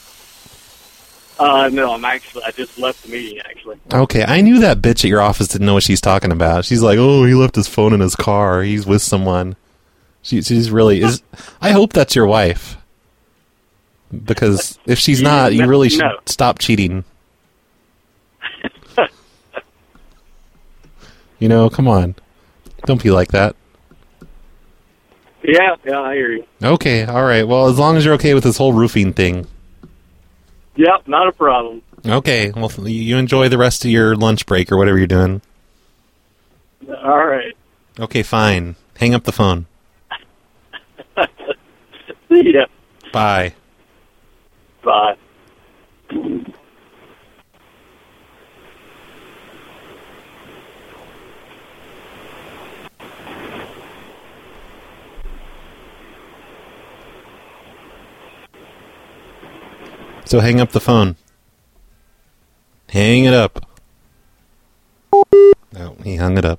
Uh, no, I'm actually. I just left the meeting. Actually. Okay, I knew that bitch at your office didn't know what she's talking about. She's like, oh, he left his phone in his car. He's with someone. She, she's really is. I hope that's your wife. Because if she's not, you really should No. stop cheating. You know, come on. Don't be like that. Yeah, yeah, I hear you. Okay, all right. Well, as long as you're okay with this whole roofing thing. Yep, not a problem. Okay, well, you enjoy the rest of your lunch break or whatever you're doing. All right. Okay, fine. Hang up the phone. See ya. Bye. Bye. So hang up the phone. Hang it up. No, he hung it up.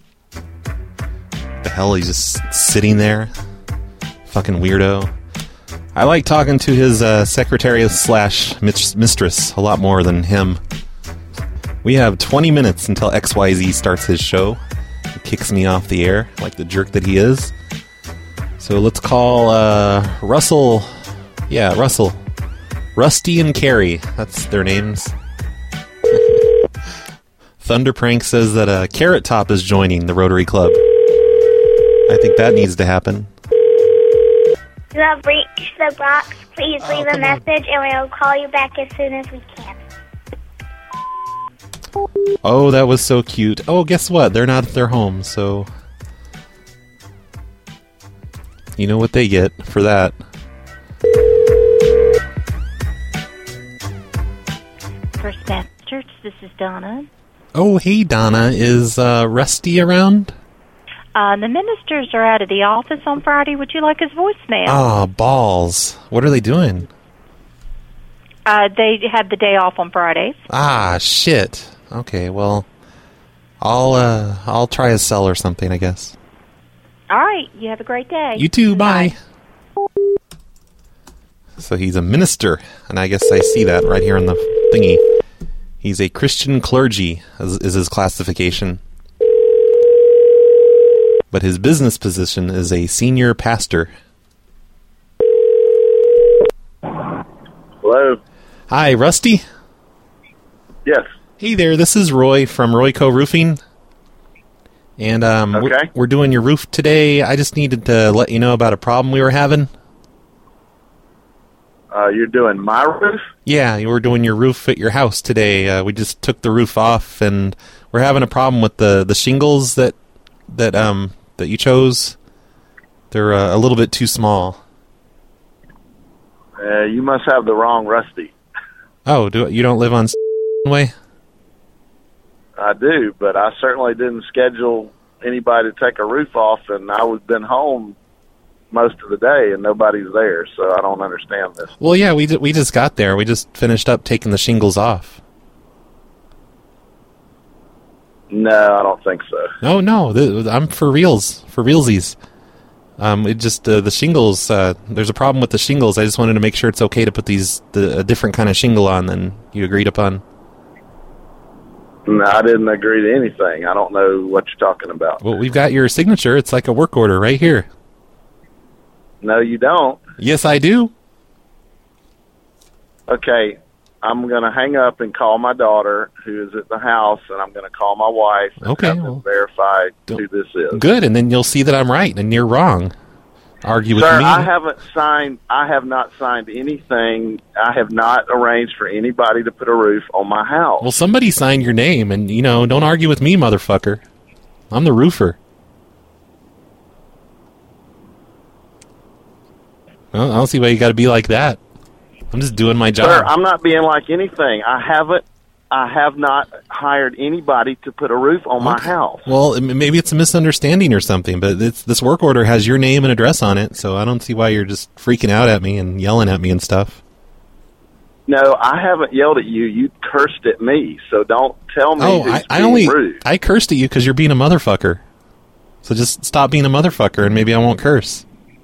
The hell, he's just sitting there? Fucking weirdo. I like talking to his uh, secretary slash mis- mistress a lot more than him. We have twenty minutes until X Y Z starts his show. He kicks me off the air like the jerk that he is. So let's call uh, Russell. Yeah, Russell. Rusty and Carrie. That's their names. Thunder Prank says that uh, Carrot Top is joining the Rotary Club. I think that needs to happen. You have reached the box. Please leave a message and we'll call you back as soon as we can. Oh, that was so cute. Oh, guess what? They're not at their home, so... You know what they get for that. First Baptist Church, this is Donna. Oh, hey, Donna. Is uh, Rusty around? Uh, the ministers are out of the office on Friday. Would you like his voicemail? Oh, balls. What are they doing? Uh, they have the day off on Fridays. Ah, shit. Okay, well, I'll uh, I'll try a cell or something, I guess. All right. You have a great day. You too. Bye. So he's a minister, and I guess I see that right here in the thingy. He's a Christian clergy, is, is his classification. But his business position is a senior pastor. Hello? Hi, Rusty? Yes. Hey there, this is Roy from Royco Roofing. And um, Okay. we're, we're doing your roof today. I just needed to let you know about a problem we were having. Uh, you're doing my roof? Yeah, you were doing your roof at your house today. Uh, we just took the roof off, and we're having a problem with the, the shingles that that um that you chose. They're uh, a little bit too small. Uh, you must have the wrong Rusty. Oh, do you don't live on way? I do, but I certainly didn't schedule anybody to take a roof off, and I was been home most of the day, and nobody's there, so I don't understand this. Well, yeah, we d- we just got there. We just finished up taking the shingles off. No, I don't think so. No, no, th- I'm for reals, for realsies. Um, it just uh, the shingles. Uh, there's a problem with the shingles. I just wanted to make sure it's okay to put these the, a different kind of shingle on than you agreed upon. No, I didn't agree to anything. I don't know what you're talking about. Well, we've got your signature. It's like a work order right here. No, you don't. Yes, I do. Okay, I'm going to hang up and call my daughter, who is at the house, and I'm going to call my wife and Okay, have them well, verify who this is. Good, and then you'll see that I'm right and you're wrong. argue with Sir, me. I haven't signed. I have not signed anything. I have not arranged for anybody to put a roof on my house. Well, somebody signed your name, and, you know, don't argue with me, motherfucker. I'm the roofer. Well, I don't see why you got to be like that. I'm just doing my job. Sir, I'm not being like anything. I haven't. I have not hired anybody to put a roof on my house. Well, m- maybe it's a misunderstanding or something, but it's, this work order has your name and address on it, so I don't see why you're just freaking out at me and yelling at me and stuff. No, I haven't yelled at you. You cursed at me, so don't tell me Oh, who's I, I being only rude. I cursed at you because you're being a motherfucker. So just stop being a motherfucker, and maybe I won't curse.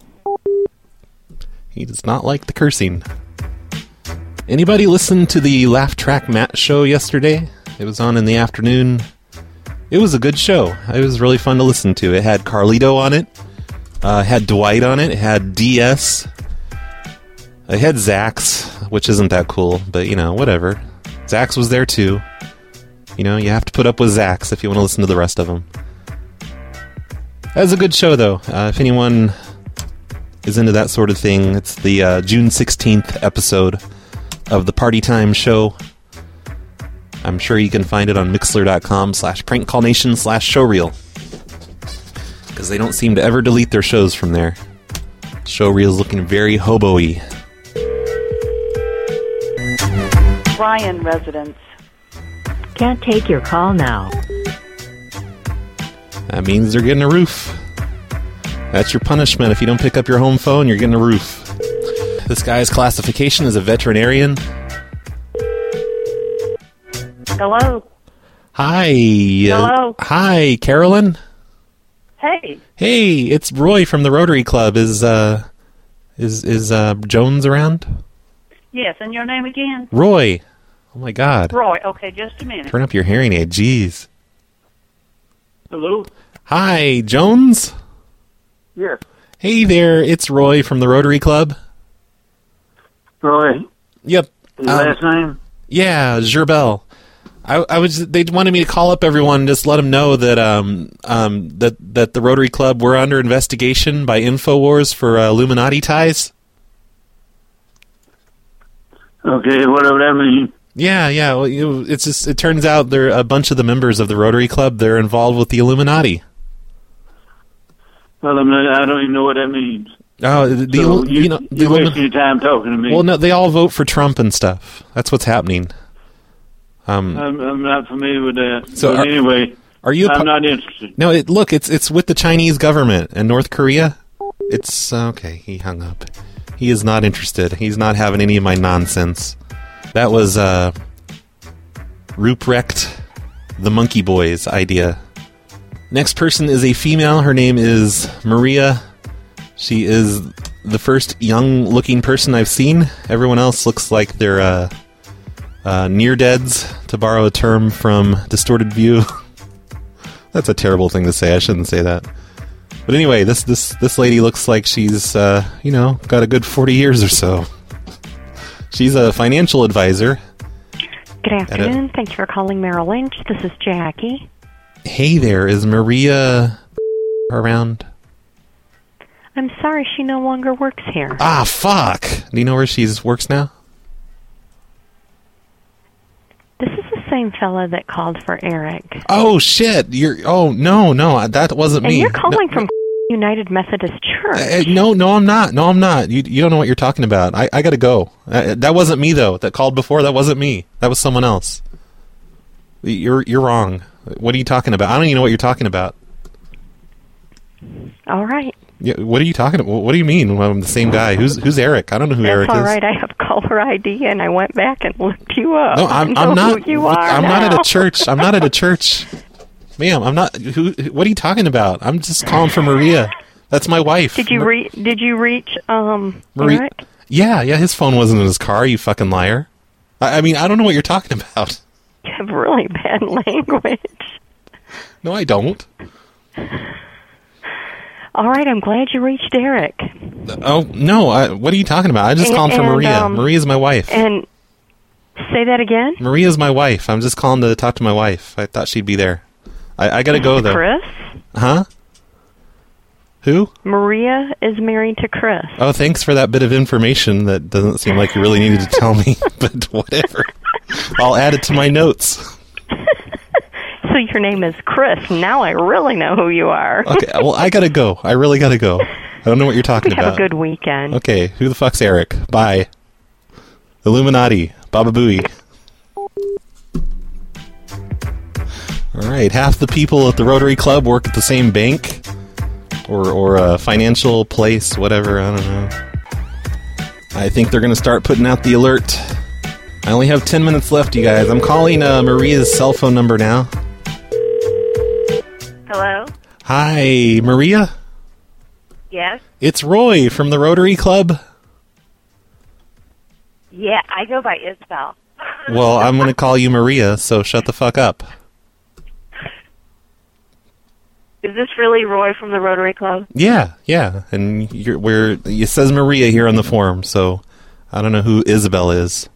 He does not like the cursing. Anybody listen to the Laugh Track Matt show yesterday? It was on in the afternoon. It was a good show. It was really fun to listen to. It had Carlito on it. Uh, it had Dwight on it. It had D S. It had Zax, which isn't that cool, but, you know, whatever. Zax was there, too. You know, you have to put up with Zax if you want to listen to the rest of them. That was a good show, though. Uh, if anyone is into that sort of thing, it's the uh, June sixteenth episode of the Party Time Show. I'm sure you can find it on Mixler.com slash prankcallnation slash showreel. Because they don't seem to ever delete their shows from there. Showreel's looking very hobo-y. Bryan residence. Can't take your call now. That means they're getting a roof. That's your punishment. If you don't pick up your home phone, you're getting a roof. This guy's classification is a veterinarian. Hello. Hi. uh, Hello. Hi, Carolyn. Hey. Hey, it's Roy from the Rotary Club. Is uh, is is uh, Jones around? Yes, and your name again? Roy. Oh my God. Roy. Okay, just a minute. Turn up your hearing aid. Jeez. Hello. Hi, Jones. Yes. Hey there, it's Roy from the Rotary Club. Roy. Yep. His Um, last name? Yeah, Gerbel. I, I was. They wanted me to call up everyone and just let them know that um um that that the Rotary Club we're under investigation by InfoWars for uh, Illuminati ties. Okay, whatever that means. Yeah, yeah. Well, you, it's just. It turns out there a bunch of the members of the Rotary Club they're involved with the Illuminati. Well, I'm not, I don't even know what that means. Oh, the, the So Illu- you, you know, the you're Illumi- wasting your time talking to me. Well, no, they all vote for Trump and stuff. That's what's happening. Um, I'm, I'm not familiar with that. So but are- anyway, are you? a I'm pu- not interested. No, it, look, it's it's with the Chinese government and North Korea. It's okay. He hung up. He is not interested. He's not having any of my nonsense. That was uh, Ruprecht, the Monkey Boys idea. Next person is a female. Her name is Maria. She is the first young-looking person I've seen. Everyone else looks like they're uh, uh, near-deads, to borrow a term from Distorted View. That's a terrible thing to say. I shouldn't say that. But anyway, this this this lady looks like she's, uh, you know, got a good forty years or so. She's a financial advisor. Good afternoon. Thank you for calling Merrill Lynch. This is Jackie. Hey there, is Maria around? I'm sorry, she no longer works here. Ah, fuck. Do you know where she works now? This is the same fella that called for Eric. Oh, shit. You're. Oh, no, no, that wasn't And me. you're calling no, from United Methodist Church. Uh, no, no, I'm not. No, I'm not. You you don't know what you're talking about. I, I gotta go. Uh, that wasn't me, though. That called before, that wasn't me. That was someone else. You're you're wrong. What are you talking about? I don't even know what you're talking about. All right. Yeah, what are you talking about? What do you mean? Well, I'm the same guy. Who's who's Eric? I don't know who That's Eric all is. right. I have caller I D, and I went back and looked you up. No, I'm I know I'm not. Who you are I'm now. not at a church. I'm not at a church, ma'am. I'm not. Who? What are you talking about? I'm just calling for Maria. That's my wife. Did you re- Did you reach um Maria? Eric? Yeah, yeah. His phone wasn't in his car. You fucking liar. I, I mean, I don't know what you're talking about. You have really bad language. No, I don't. All right, I'm glad you reached Eric. Oh no! I, what are you talking about? I just And- called for and, Maria. um, Maria's my wife. And say that again. Maria's my wife. I'm just calling to talk to my wife. I thought she'd be there. I, I gotta go though. Chris? Huh? Who? Maria is married to Chris. Oh, thanks for that bit of information that doesn't seem like you really needed to tell me, but whatever. I'll add it to my notes. So your name is Chris. Now I really know who you are. Okay, well, I gotta go. I really gotta go. I don't know what you're talking Have about. Have a good weekend. Okay, who the fuck's Eric? Bye. Illuminati. Baba Booey. All right, half the people at the Rotary Club work at the same bank or or a financial place, whatever, I don't know. I think they're going to start putting out the alert. I only have ten minutes left, you guys. I'm calling uh, Maria's cell phone number now. Hello? Hi, Maria? Yes? It's Roy from the Rotary Club. Yeah, I go by Isabel. Well, I'm going to call you Maria, so shut the fuck up. Is this really Roy from the Rotary Club? Yeah, yeah, and you're, we're, it says Maria here on the form, so I don't know who Isabel is.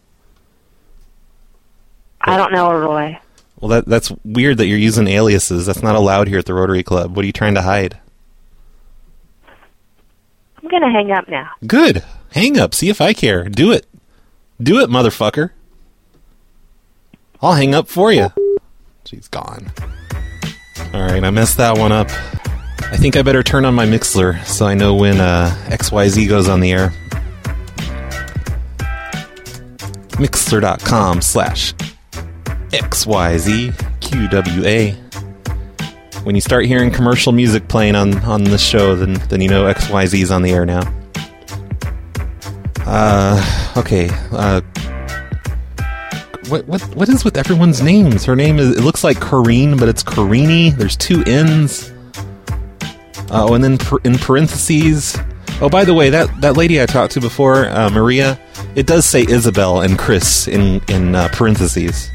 I don't know a Roy. Well, that that's weird that you're using aliases. That's not allowed here at the Rotary Club. What are you trying to hide? I'm going to hang up now. Good. Hang up. See if I care. Do it. Do it, motherfucker. I'll hang up for you. She's gone. All right, I messed that one up. I think I better turn on my Mixler so I know when uh, X Y Z goes on the air. Mixler.com slash X Y Z Q W A. When you start hearing commercial music playing on, on this show, then then you know X Y Z is on the air now. Uh, okay. Uh, what what what is with everyone's names? Her name is, it looks like Corrine, but it's Carini. There's two N's. Uh, oh, and then per, in parentheses. Oh, by the way, that, that lady I talked to before, uh, Maria, it does say Isabel and Chris in in uh, parentheses.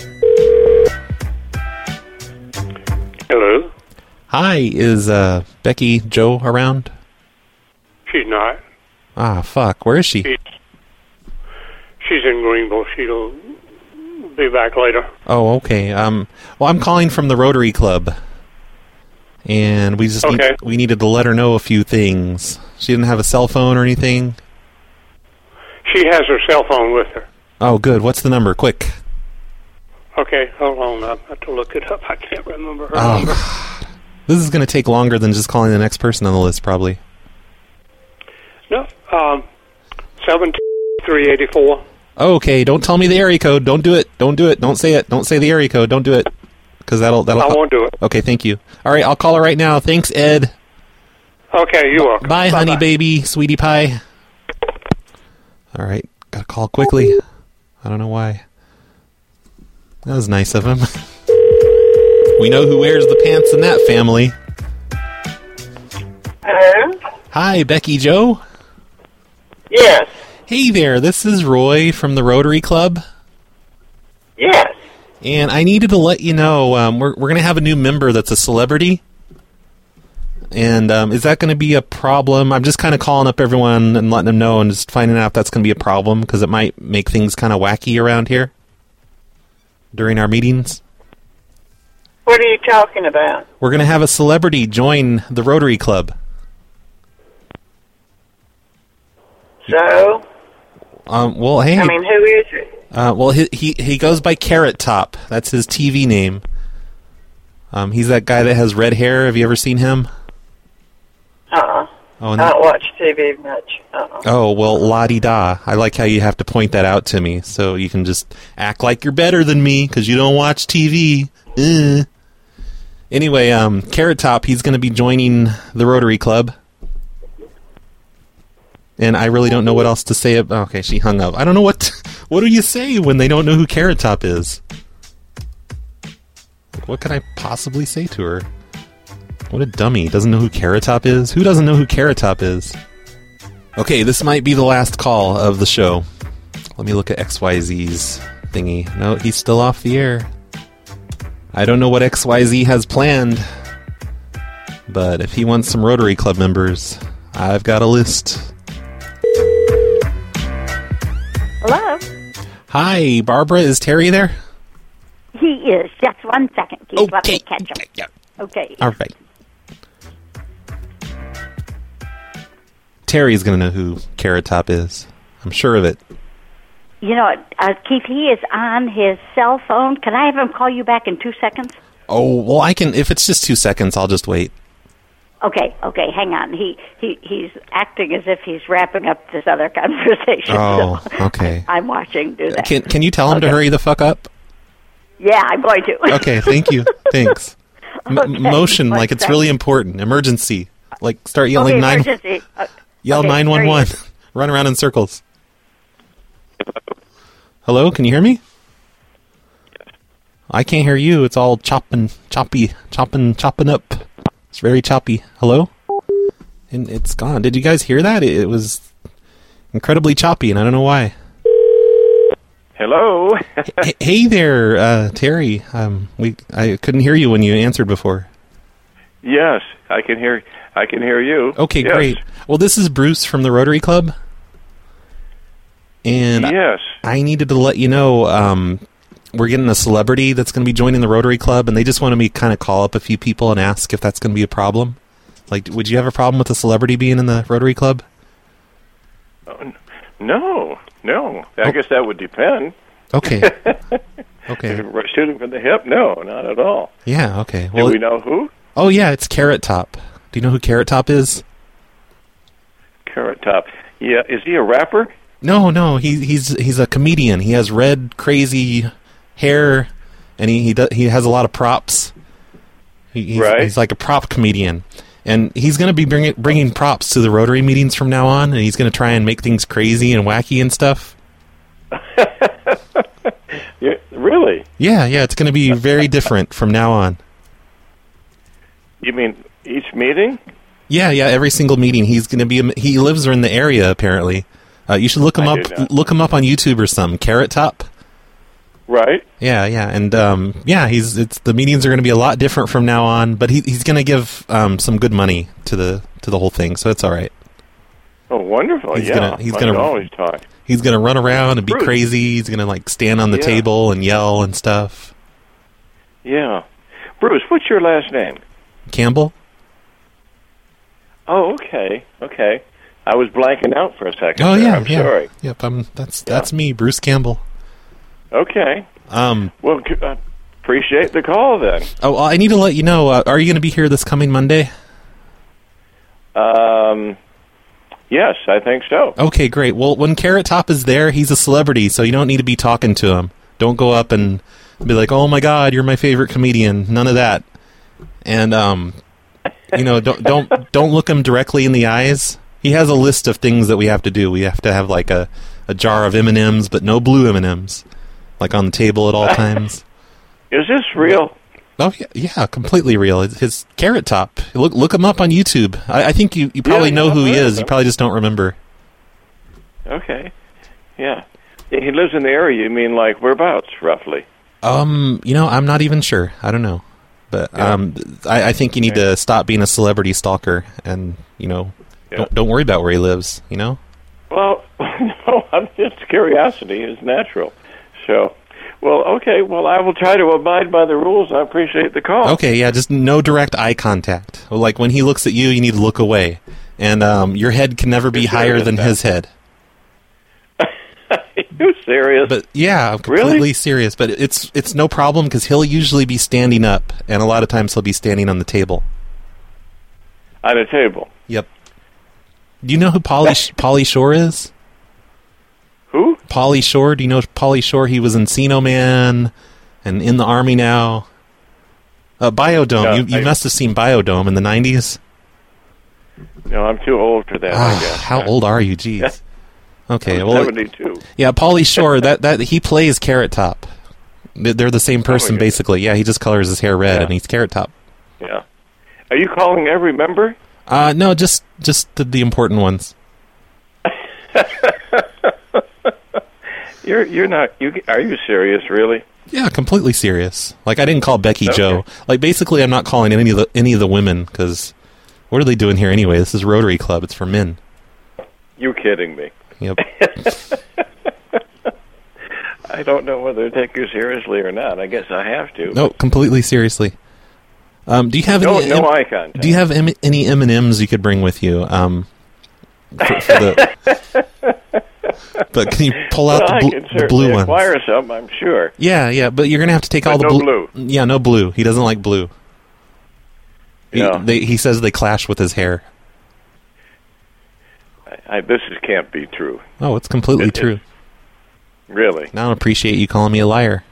Hello. Hi, is uh, Becky Joe around? She's not. Ah, fuck. Where is she? She's, she's in Greenville. She'll be back later. Oh, okay. Um, well, I'm calling from the Rotary Club, and we just okay. need, we needed to let her know a few things. She didn't have a cell phone or anything? She has her cell phone with her. Oh, good. What's the number? Quick. Okay, hold on. I have to look it up. I can't remember her oh, number. God. This is going to take longer than just calling the next person on the list, probably. No, um, seven three eighty four. Okay, don't tell me the area code. Don't do it. Don't do it. Don't say it. Don't say the area code. Don't do it, because that'll that'll. I won't do it. Okay, thank you. All right, I'll call her right now. Thanks, Ed. Okay, you're welcome. Bye, Bye-bye. honey baby, sweetie pie. All right, gotta call quickly. I don't know why. That was nice of him. We know who wears the pants in that family. Hello? Hi, Becky Joe. Yes. Hey there, this is Roy from the Rotary Club. Yes. And I needed to let you know, um, we're we're going to have a new member that's a celebrity. And um, is that going to be a problem? I'm just kind of calling up everyone and letting them know and just finding out if that's going to be a problem, because it might make things kind of wacky around here during our meetings. What are you talking about? We're going to have a celebrity join the Rotary Club. So? Um, well, hey. I mean, who is it? Uh, well, he, he he goes by Carrot Top. That's his T V name. Um, he's that guy that has red hair. Have you ever seen him? Uh-uh. Oh, I don't watch T V much. Uh-uh. Oh, well, la-di-da. I like how you have to point that out to me, so you can just act like you're better than me, because you don't watch T V. Uh. Anyway, um, Carrot Top, he's going to be joining the Rotary Club. And I really don't know what else to say about... Okay, she hung up. I don't know what... What do you say when they don't know who Carrot Top is? What could I possibly say to her? What a dummy. Doesn't know who Carrot Top is? Who doesn't know who Carrot Top is? Okay, this might be the last call of the show. Let me look at X Y Z's thingy. No, he's still off the air. I don't know what X Y Z has planned, but if he wants some Rotary Club members, I've got a list. Hello? Hi, Barbara. Is Terry there? He is. Just one second, please. Okay. Let me catch him. Yeah. Okay. All right. Terry's going to know who Carrot Top is. I'm sure of it. You know, uh, Keith, he is on his cell phone. Can I have him call you back in two seconds? Oh, well, I can. If it's just two seconds, I'll just wait. Okay, okay, hang on. He he he's acting as if he's wrapping up this other conversation. Oh, so okay. I'm watching do that. Can Can you tell him okay. to hurry the fuck up? Yeah, I'm going to. Okay, thank you. Thanks. M- Okay, motion, one like it's second. really important. Emergency. Like start yelling okay, nine. emergency. Uh, Yell okay, nine one one. Run around in circles. Hello, can you hear me? I can't hear you. It's all chopping, choppy, chopping, chopping up. It's very choppy. Hello? And it's gone. Did you guys hear that? It, it was incredibly choppy, and I don't know why. Hello. H- hey there, uh, Terry. Um, we I couldn't hear you when you answered before. Yes, I can hear. I can hear you. Okay, Yes. great. Well, this is Bruce from the Rotary Club. And Yes. I needed to let you know um, we're getting a celebrity that's going to be joining the Rotary Club, and they just wanted me to kind of call up a few people and ask if that's going to be a problem. Like, would you have a problem with a celebrity being in the Rotary Club? Oh, no, no. I Oh. guess that would depend. Okay. Okay. Shooting from the hip? No, not at all. Yeah, okay. Do Well, we know who? Oh, yeah, it's Carrot Top. Do you know who Carrot Top is? Carrot Top. Yeah, is he a rapper? No, no, he, he's he's a comedian. He has red, crazy hair, and he he, does, he has a lot of props. He, he's, Right. he's like a prop comedian, and he's going to be bringing bringing props to the Rotary meetings from now on, and he's going to try and make things crazy and wacky and stuff. Yeah, really? Yeah, yeah, it's going to be very different from now on. You mean each meeting? Yeah, yeah, every single meeting he's going to be. A, he lives in the area apparently. Uh, you should look him I up. do not. Look him up on YouTube or something. Carrot Top. Right. Yeah, yeah, and um, yeah, he's it's the meetings are going to be a lot different from now on. But he, he's going to give um, some good money to the to the whole thing, so it's all right. Oh, wonderful! He's yeah, gonna- he's I gonna- can always talk. He's going to run around and be Bruce. crazy. He's going to like stand on the Yeah. table and yell and stuff. Yeah, Bruce, what's your last name? Campbell. Oh, okay, okay. I was blanking out for a second. Oh there. yeah, I'm yeah. sorry. Yep, I'm. That's that's me, Bruce Campbell. Okay. Um. Well, c- uh, appreciate the call then. Oh, I need to let you know. Uh, are you going to be here this coming Monday? Um. Yes, I think so. Okay, great. Well, when Carrot Top is there, he's a celebrity, so you don't need to be talking to him. Don't go up and be like, "Oh my God, you're my favorite comedian." None of that. And um, you know, don't don't don't look him directly in the eyes. He has a list of things that we have to do. We have to have like a, a jar of M and M's, but no blue M and M's, like on the table at all times. Is this real? Oh yeah, yeah, completely real. It's his Carrot Top. Look look him up on YouTube. I, I think you, you probably Yeah, know I've who he heard of is. You him. probably just don't remember. Okay. Yeah. He lives in the area. You mean like whereabouts, roughly? Um, you know, I'm not even sure. I don't know, but Yeah. um, I, I think you need to stop being a celebrity stalker, and you know, Yeah. don't don't worry about where he lives. You know. Well, no, I'm just curiosity is natural. So, well, okay. Well, I will try to abide by the rules. I appreciate the call. Okay, yeah, just no direct eye contact. Like when he looks at you, you need to look away, and um, your head can never be You're higher serious than about his head. You serious? But yeah, I'm Really? completely serious. But it's it's no problem because he'll usually be standing up, and a lot of times he'll be standing on the table. On a table. Yep. Do you know who Polly Polly Shore is? Who? Polly Shore. Do you know Polly Shore? He was in Encino Man and in the Army now. Uh, Biodome. No, you you I- must have seen Biodome in the nineties. No, I'm too old for that. I Ah, guess. how old are you? Jeez. Okay, I'm well, seventy-two. yeah, Pauly Shore. That that he plays Carrot Top. They- They're the same person, yeah. basically. Yeah, he just colors his hair red, Yeah. and he's Carrot Top. Yeah. Are you calling every member? Uh, no, just just the, the important ones. You're you're not. You are you serious? Really? Yeah, completely serious. Like I didn't call Becky Okay. Joe. Like basically, I'm not calling any of the any of the women because what are they doing here anyway? This is Rotary Club. It's for men. You're kidding me. Yep. I don't know whether to take you seriously or not. I guess I have to. No, completely seriously. Um, do you have No- any? no M- eye contact. Do you have M- any M and M's you could bring with you? Um, For, for the, but can you pull out well, the, bl- I can the blue ones? acquire some, I'm sure. Yeah, yeah, but you're gonna have to take but all the no blue. blue. Yeah, no blue. He doesn't like blue. Yeah. He, they, he says they clash with his hair. I, I, this is, can't be true. Oh, it's completely It- true. Really? I don't appreciate you calling me a liar.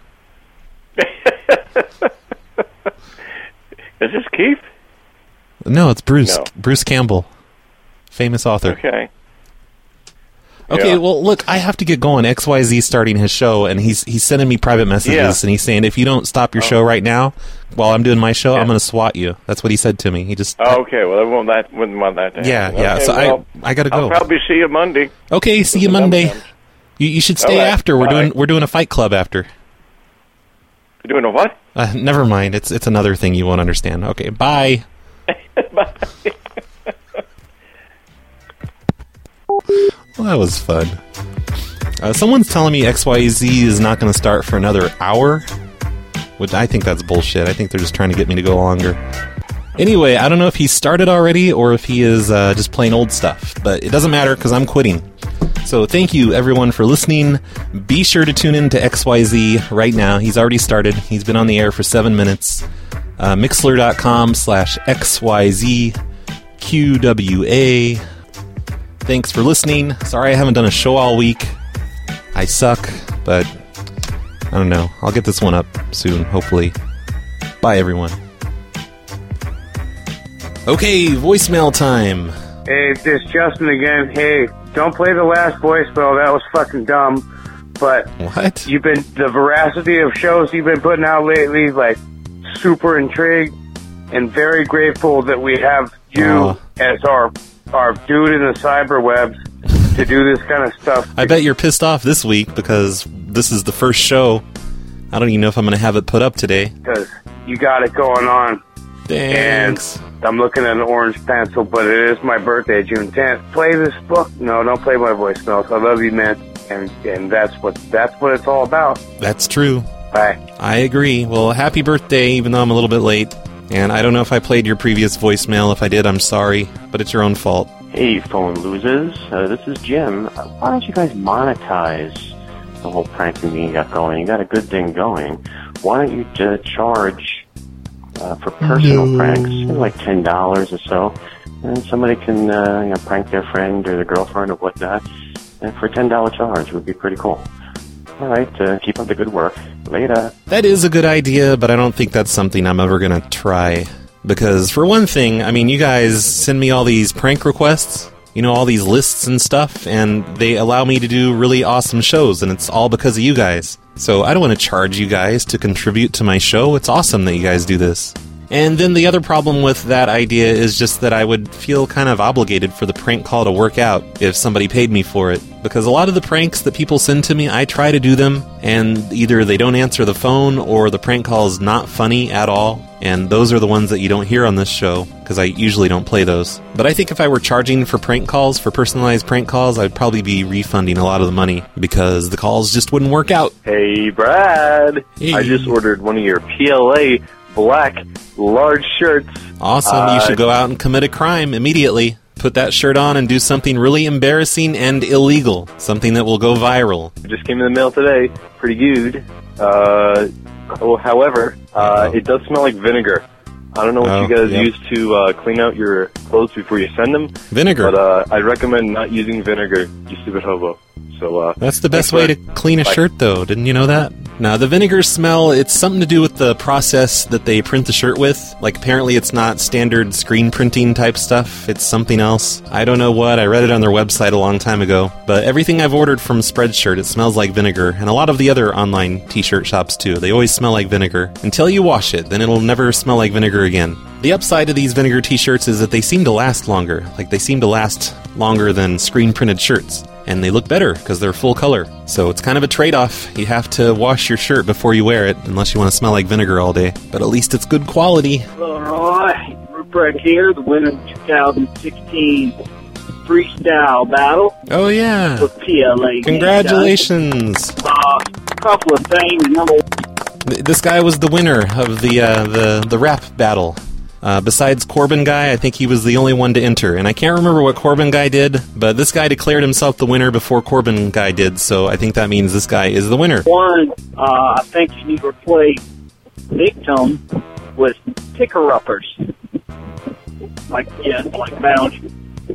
Is this Keith? No, it's Bruce. No. Bruce Campbell, famous author. Okay. Okay, Yeah. well, look, I have to get going. X Y Z starting his show, and he's he's sending me private messages, Yeah. and he's saying, if you don't stop your Oh. show right now, while I'm doing my show, Yeah. I'm going to swat you. That's what he said to me. He just... Oh, okay, well, I won't, that, wouldn't want that to Yeah, happen. yeah, Okay, so well, I I got to I'll go. probably see you Monday. Okay, see you Monday. You, you should stay All right, after. We're bye. doing we're doing a fight club after. You're doing a what? Uh, never mind. It's it's another thing you won't understand. Okay, bye. Well, that was fun. Uh, someone's telling me X Y Z is not going to start for another hour, which I think that's bullshit. I think they're just trying to get me to go longer. Anyway, I don't know if he started already or if he is uh, just playing old stuff, but it doesn't matter because I'm quitting. So thank you, everyone, for listening. Be sure to tune in to X Y Z right now. He's already started. He's been on the air for seven minutes. Uh, Mixler.com slash XYZQWA. Thanks for listening. Sorry I haven't done a show all week. I suck, but I don't know. I'll get this one up soon, hopefully. Bye, everyone. Okay, voicemail time. Hey, this is Justin again. Hey, don't play the last voicemail. That was fucking dumb. But what? You've been the veracity of shows you've been putting out lately, like super intrigued and very grateful that we have you Aw. as our our dude in the cyber webs to do this kind of stuff. I bet you're pissed off this week because this is the first show. I don't even know if I'm going to have it put up today. Because you got it going on. Thanks. And I'm looking at an orange pencil, but it is my birthday, June tenth. Play this book. No, don't play my voicemails. I love you, man. And and that's what that's what it's all about. That's true. Bye. I agree. Well, happy birthday, even though I'm a little bit late. And I don't know if I played your previous voicemail. If I did, I'm sorry. But it's your own fault. Hey, phone losers. Uh, this is Jim. Uh, why don't you guys monetize the whole pranking thing you got going? You got a good thing going. Why don't you uh, charge uh, for personal No. pranks, maybe like ten dollars or so, and somebody can uh, you know, prank their friend or their girlfriend or whatnot, and for a ten dollar charge would be pretty cool. All right, uh, keep up the good work. Later. That is a good idea, but I don't think that's something I'm ever going to try. Because, for one thing, I mean, you guys send me all these prank requests, you know, all these lists and stuff, and they allow me to do really awesome shows, and it's all because of you guys. So I don't want to charge you guys to contribute to my show. It's awesome that you guys do this. And then the other problem with that idea is just that I would feel kind of obligated for the prank call to work out if somebody paid me for it. Because a lot of the pranks that people send to me, I try to do them, and either they don't answer the phone or the prank call is not funny at all. And those are the ones that you don't hear on this show, because I usually don't play those. But I think if I were charging for prank calls, for personalized prank calls, I'd probably be refunding a lot of the money, because the calls just wouldn't work out. Hey, Brad. Hey. I just ordered one of your P L A black large shirts. Awesome, Uh, you should go out and commit a crime immediately. Put that shirt on and do something really embarrassing and illegal. Something that will go viral. It just came in the mail today. Pretty good. Uh, well, however, uh, it does smell like vinegar. I don't know what Oh, you guys yep. use to uh, clean out your clothes before you send them. Vinegar. But uh, I recommend not using vinegar, you stupid hobo. So uh, That's the best thanks, way to Brad. clean a Bye. shirt, though. Didn't you know that? Now, the vinegar smell, it's something to do with the process that they print the shirt with. Like, apparently it's not standard screen printing type stuff. It's something else. I don't know what. I read it on their website a long time ago. But everything I've ordered from Spreadshirt, it smells like vinegar. And a lot of the other online t-shirt shops, too. They always smell like vinegar. Until you wash it, then it'll never smell like vinegar again. The upside of these vinegar t-shirts is that they seem to last longer. Like, they seem to last longer than screen-printed shirts. And they look better because they're full color. So it's kind of a trade-off. You have to wash your shirt before you wear it, unless you want to smell like vinegar all day. But at least it's good quality. Hello, Roy. Rupert here, the winner of two thousand sixteen freestyle battle Oh, yeah. for P L A. Congratulations. Uh, a couple of things. Number Th- This guy was the winner of the uh, the the rap battle. Uh, besides Corbin Guy, I think he was the only one to enter. And I can't remember what Corbin Guy did, but this guy declared himself the winner before Corbin Guy did, so I think that means this guy is the winner. One, uh, I think you need to replace victim with ticker-uppers. Like, yeah, like bounty.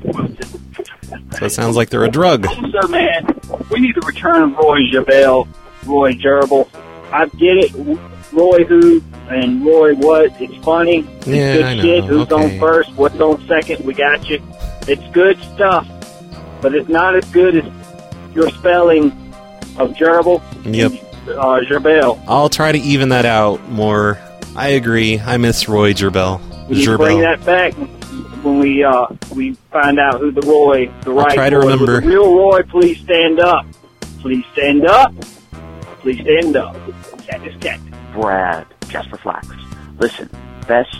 So it sounds like they're a drug. Also, man, we need to return Roy Jabel, Roy Gerbil. I get it, Roy who and Roy what. It's funny. It's Yeah, good I know. shit. Who's Okay. on first? What's on second? We got you. It's good stuff, but it's not as good as your spelling of Gerbil. Yep. Uh, Gerbel. I'll try to even that out more. I agree. I miss Roy Gerbel. We need to bring that back when we uh, we find out who the Roy, the I'll right try to Roy, remember. the real Roy. Please stand up. Please stand up. Please stand up. Cactus, cactus. Brad, Jasper Flax. Listen, best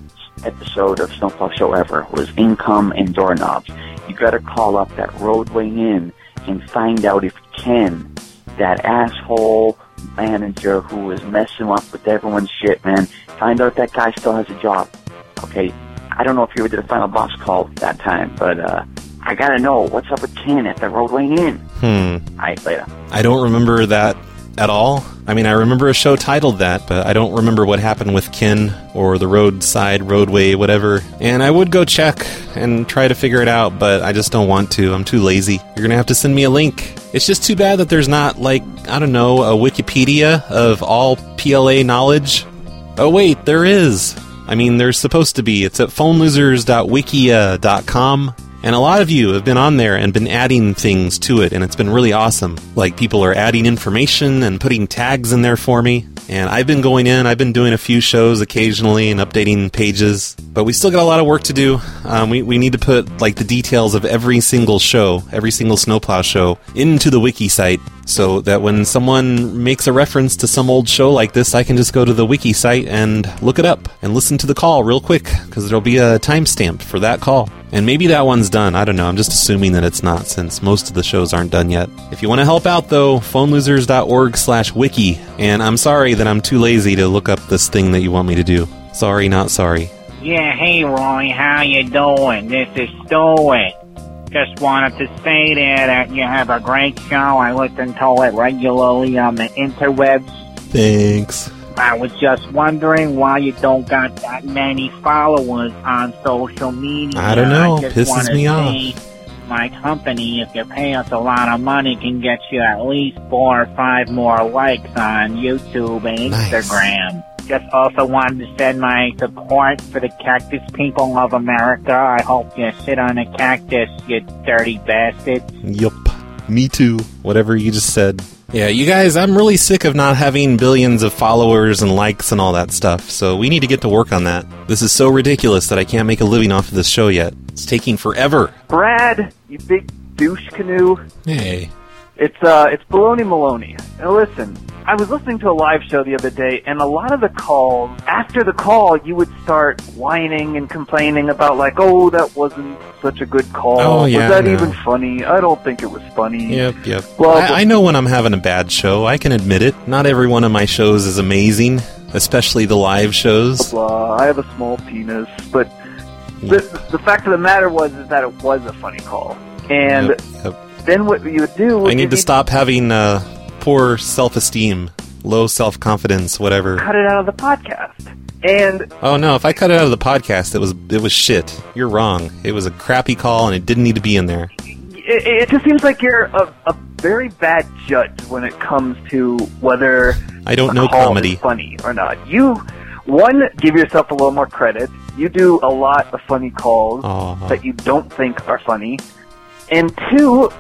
episode of Snowplow Show ever was Income and Doorknobs. You gotta call up that Roadway Inn and find out if Ken, that asshole manager who was messing up with everyone's shit, man, find out if that guy still has a job. Okay, I don't know if you ever did a final boss call that time, but uh, I gotta know what's up with Ken at the Roadway Inn. Hmm. Alright, later. I don't remember that at all. I mean, I remember a show titled that, but I don't remember what happened with Ken or the roadside, roadway, whatever. And I would go check and try to figure it out, but I just don't want to. I'm too lazy. You're gonna have to send me a link. It's just too bad that there's not, like, I don't know, a Wikipedia of all P L A knowledge. Oh wait, there is. I mean, there's supposed to be. It's at phone losers dot wikia dot com. And a lot of you have been on there and been adding things to it, and it's been really awesome. Like, people are adding information and putting tags in there for me. And I've been going in, I've been doing a few shows occasionally and updating pages. But we still got a lot of work to do. Um, we, we need to put, like, the details of every single show, every single Snowplow show, into the wiki site, so that when someone makes a reference to some old show like this, I can just go to the wiki site and look it up and listen to the call real quick, because there'll be a timestamp for that call. And maybe that one's done. I don't know. I'm just assuming that it's not, since most of the shows aren't done yet. If you want to help out, though, phone losers dot org slash wiki. And I'm sorry that I'm too lazy to look up this thing that you want me to do. Sorry, not sorry. Yeah, hey Roy, how you doing? This is Stuart. Just wanted to say there that you have a great show. I listen to it regularly on the interwebs. Thanks. I was just wondering why you don't got that many followers on social media. I don't know. I just Pisses wanna me off. say my company, if you pay us a lot of money, can get you at least four or five more likes on YouTube and Instagram. Just also wanted to send my support for the cactus people of America. I hope you sit on a cactus, you dirty bastards. Yup. Me too. Whatever you just said. Yeah, you guys, I'm really sick of not having billions of followers and likes and all that stuff, so we need to get to work on that. This is so ridiculous that I can't make a living off of this show yet. It's taking forever. Brad, you big douche canoe. Hey. It's, uh, it's Baloney Maloney. Now listen, I was listening to a live show the other day, and a lot of the calls, after the call, you would start whining and complaining about, like, oh, that wasn't such a good call. Oh, yeah, was that I know. even funny? I don't think it was funny. Yep, yep. Well, I, I know when I'm having a bad show. I can admit it. Not every one of my shows is amazing, especially the live shows. Blah, I have a small penis, but the, the fact of the matter was is that it was a funny call. And Yep, yep. then what you would do... I need is to you'd stop having uh, poor self-esteem, low self-confidence, whatever. cut it out of the podcast. And Oh no, if I cut it out of the podcast, it was it was shit. You're wrong. It was a crappy call and it didn't need to be in there. it, it just seems like you're a, a very bad judge when it comes to whether I don't a know call comedy. is funny or not. You, one, give yourself a little more credit. You do a lot of funny calls Aw. that you don't think are funny. And two,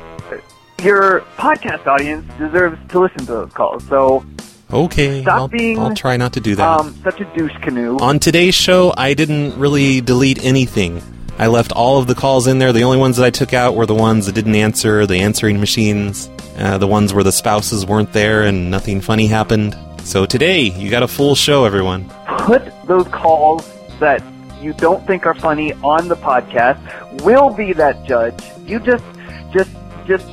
your podcast audience deserves to listen to those calls. So Okay, stop I'll, being I'll try not to do that. um, such a douche canoe. On today's show, I didn't really delete anything. I left all of the calls in there. The only ones that I took out were the ones that didn't answer, the answering machines, uh, the ones where the spouses weren't there and nothing funny happened. So today, you got a full show, everyone. Put those calls that you don't think are funny on the podcast. We'll be that judge. You just, just, just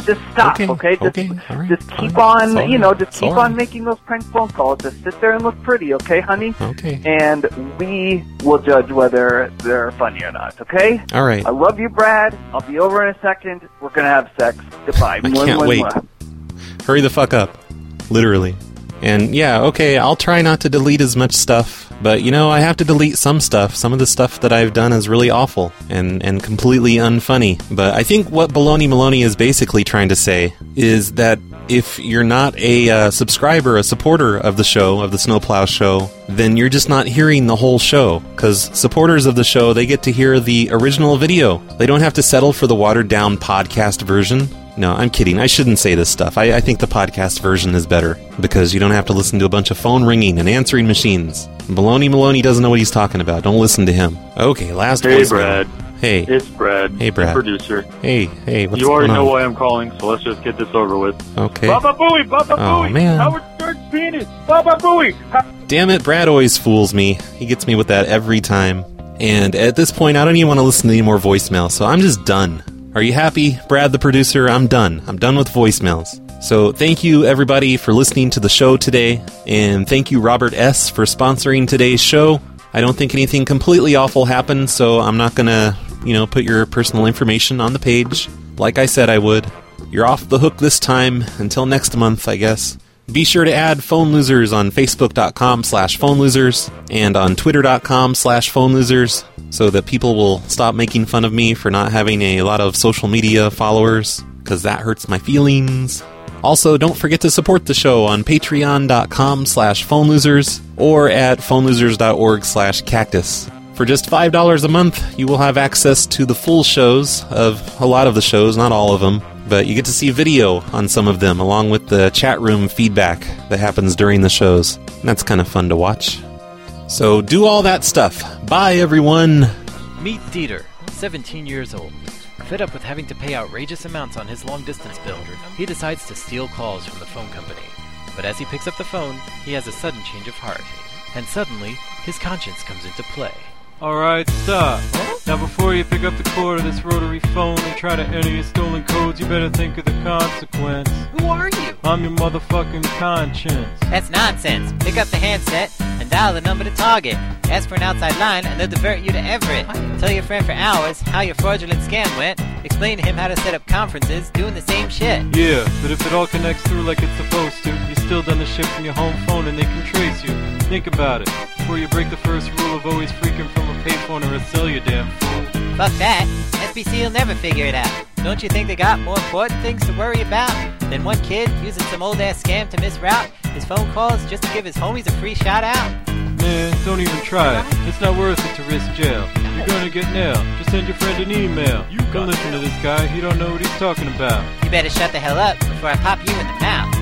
just stop, Okay, okay? Just, okay, all right, just keep fine. It's on, all you know, right, just it's keep all on right. making those prank phone calls. Just sit there and look pretty, okay, honey? Okay. And we will judge whether they're funny or not, okay? All right. I love you, Brad. I'll be over in a second. We're gonna have sex. Goodbye. I can't wait. Hurry the fuck up. Literally. And yeah, okay, I'll try not to delete as much stuff, but you know, I have to delete some stuff. Some of the stuff that I've done is really awful and, and completely unfunny. But I think what Baloney Maloney is basically trying to say is that if you're not a uh, subscriber, a supporter of the show, of the Snowplow Show, then you're just not hearing the whole show. Because supporters of the show, they get to hear the original video. They don't have to settle for the watered-down podcast version. No, I'm kidding. I shouldn't say this stuff. I, I think the podcast version is better, because you don't have to listen to a bunch of phone ringing and answering machines. Baloney Maloney doesn't know what he's talking about. Don't listen to him. Okay, last Hey, voicemail. Brad. Hey. It's Brad. Hey, Brad. The producer. Hey, hey, what's you already going know on? why I'm calling, so let's just get this over with. Okay. Baba Booey! Baba Oh, Booey! man. Howard Stern's penis! Baba Booey! Ha- Damn it, Brad always fools me. He gets me with that every time. And at this point, I don't even want to listen to any more voicemail, so I'm just done. Are you happy, Brad the producer? I'm done. I'm done with voicemails. So thank you, everybody, for listening to the show today, and thank you, Robert S., for sponsoring today's show. I don't think anything completely awful happened, so I'm not going to, you know, put your personal information on the page, like I said I would. You're off the hook this time, until next month, I guess. Be sure to add Phone Losers on Facebook.com slash Phone Losers and on Twitter.com slash Phone Losers so that people will stop making fun of me for not having a lot of social media followers, because that hurts my feelings. Also, don't forget to support the show on Patreon.com slash Phone Losers or at phonelosers.org slash cactus. For just five dollars a month, you will have access to the full shows of a lot of the shows, not all of them. But you get to see video on some of them, along with the chat room feedback that happens during the shows. And that's kind of fun to watch. So do all that stuff. Bye, everyone. Meet Dieter, seventeen years old. Fed up with having to pay outrageous amounts on his long-distance bill, he decides to steal calls from the phone company. But as he picks up the phone, he has a sudden change of heart. And suddenly, his conscience comes into play. Alright, stop. Now before you pick up the cord of this rotary phone and try to enter your stolen codes, you better think of the consequence. Who are you? I'm your motherfucking conscience. That's nonsense. Pick up the handset and dial the number to Target. Ask for an outside line and they'll divert you to Everett. Tell your friend for hours how your fraudulent scam went. Explain to him how to set up conferences doing the same shit. Yeah, but if it all connects through like it's supposed to, you still done the shit from your home phone and they can trace you. Think about it. Before you break the first rule of always freaking from a payphone or a cell, you damn fool. Fuck that. S B C will never figure it out. Don't you think they got more important things to worry about than one kid using some old-ass scam to misroute his phone calls just to give his homies a free shout-out? Man, don't even try it. It's not worth it to risk jail. You're gonna get nailed. Just send your friend an email. You don't listen to this guy. He don't know what he's talking about. You better shut the hell up before I pop you in the mouth.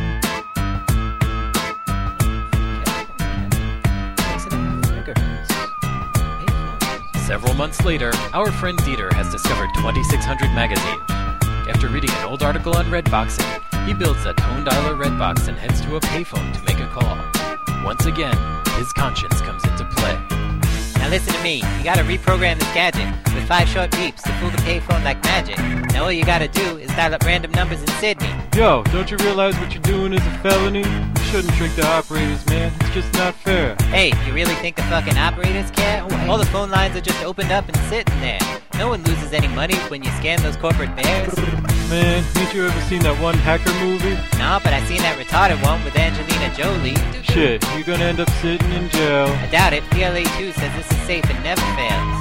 Several months later, our friend Dieter has discovered twenty-six hundred magazines. After reading an old article on Redboxing, he builds a tone dialer Redbox and heads to a payphone to make a call. Once again, his conscience comes into play. Now listen to me. You gotta reprogram this gadget with five short beeps to fool the payphone like magic. Now all you gotta do is dial up random numbers in Sydney. Yo, don't you realize what you're doing is a felony? You shouldn't trick the operators, man. It's just not fair. Hey, you really think the fucking operators care? All the phone lines are just opened up and sitting there. No one loses any money when you scam those corporate bears. Man, ain't you ever seen that one hacker movie? No, but I seen that retarded one with Angelina Jolie. Shit, you're gonna end up sitting in jail. I doubt it. P L A two says this is safe and never fails.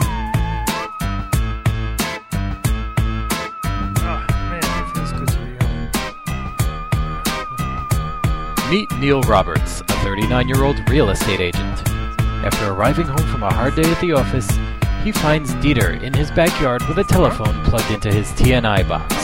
Oh, man, it feels good to be home. Meet Neil Roberts, a thirty-nine-year-old real estate agent. After arriving home from a hard day at the office, he finds Dieter in his backyard with a telephone plugged into his T N I box.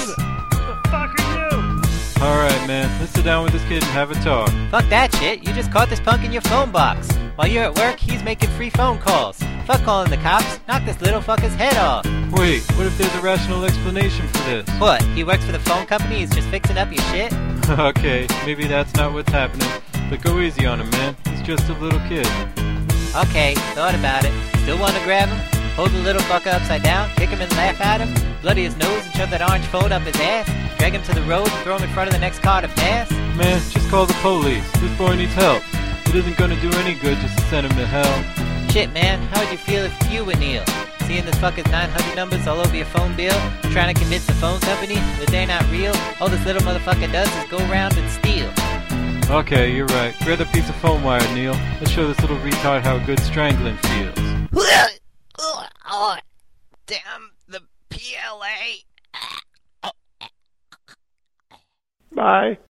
Alright, man, let's sit down with this kid and have a talk. Fuck that shit. You just caught this punk in your phone box. While you're at work, he's making free phone calls. Fuck calling the cops. Knock this little fucker's head off. Wait, what if there's a rational explanation for this? What? He works for the phone company? He's just fixing up your shit? Okay, maybe that's not what's happening. But go easy on him, man. He's just a little kid. Okay, thought about it. Still want to grab him? Hold the little fucker upside down, kick him and laugh at him? Bloody his nose and shove that orange phone up his ass? Drag him to the road and throw him in front of the next car to pass? Man, just call the police. This boy needs help. It isn't gonna do any good just to send him to hell. Shit, man, how would you feel if you were Neil? Seeing this fucker's nine hundred numbers all over your phone bill? Trying to convince the phone company that they're not real? All this little motherfucker does is go around and steal. Okay, you're right. Grab the piece of phone wire, Neil. Let's show this little retard how good strangling feels. Oh, damn the P L A. Bye.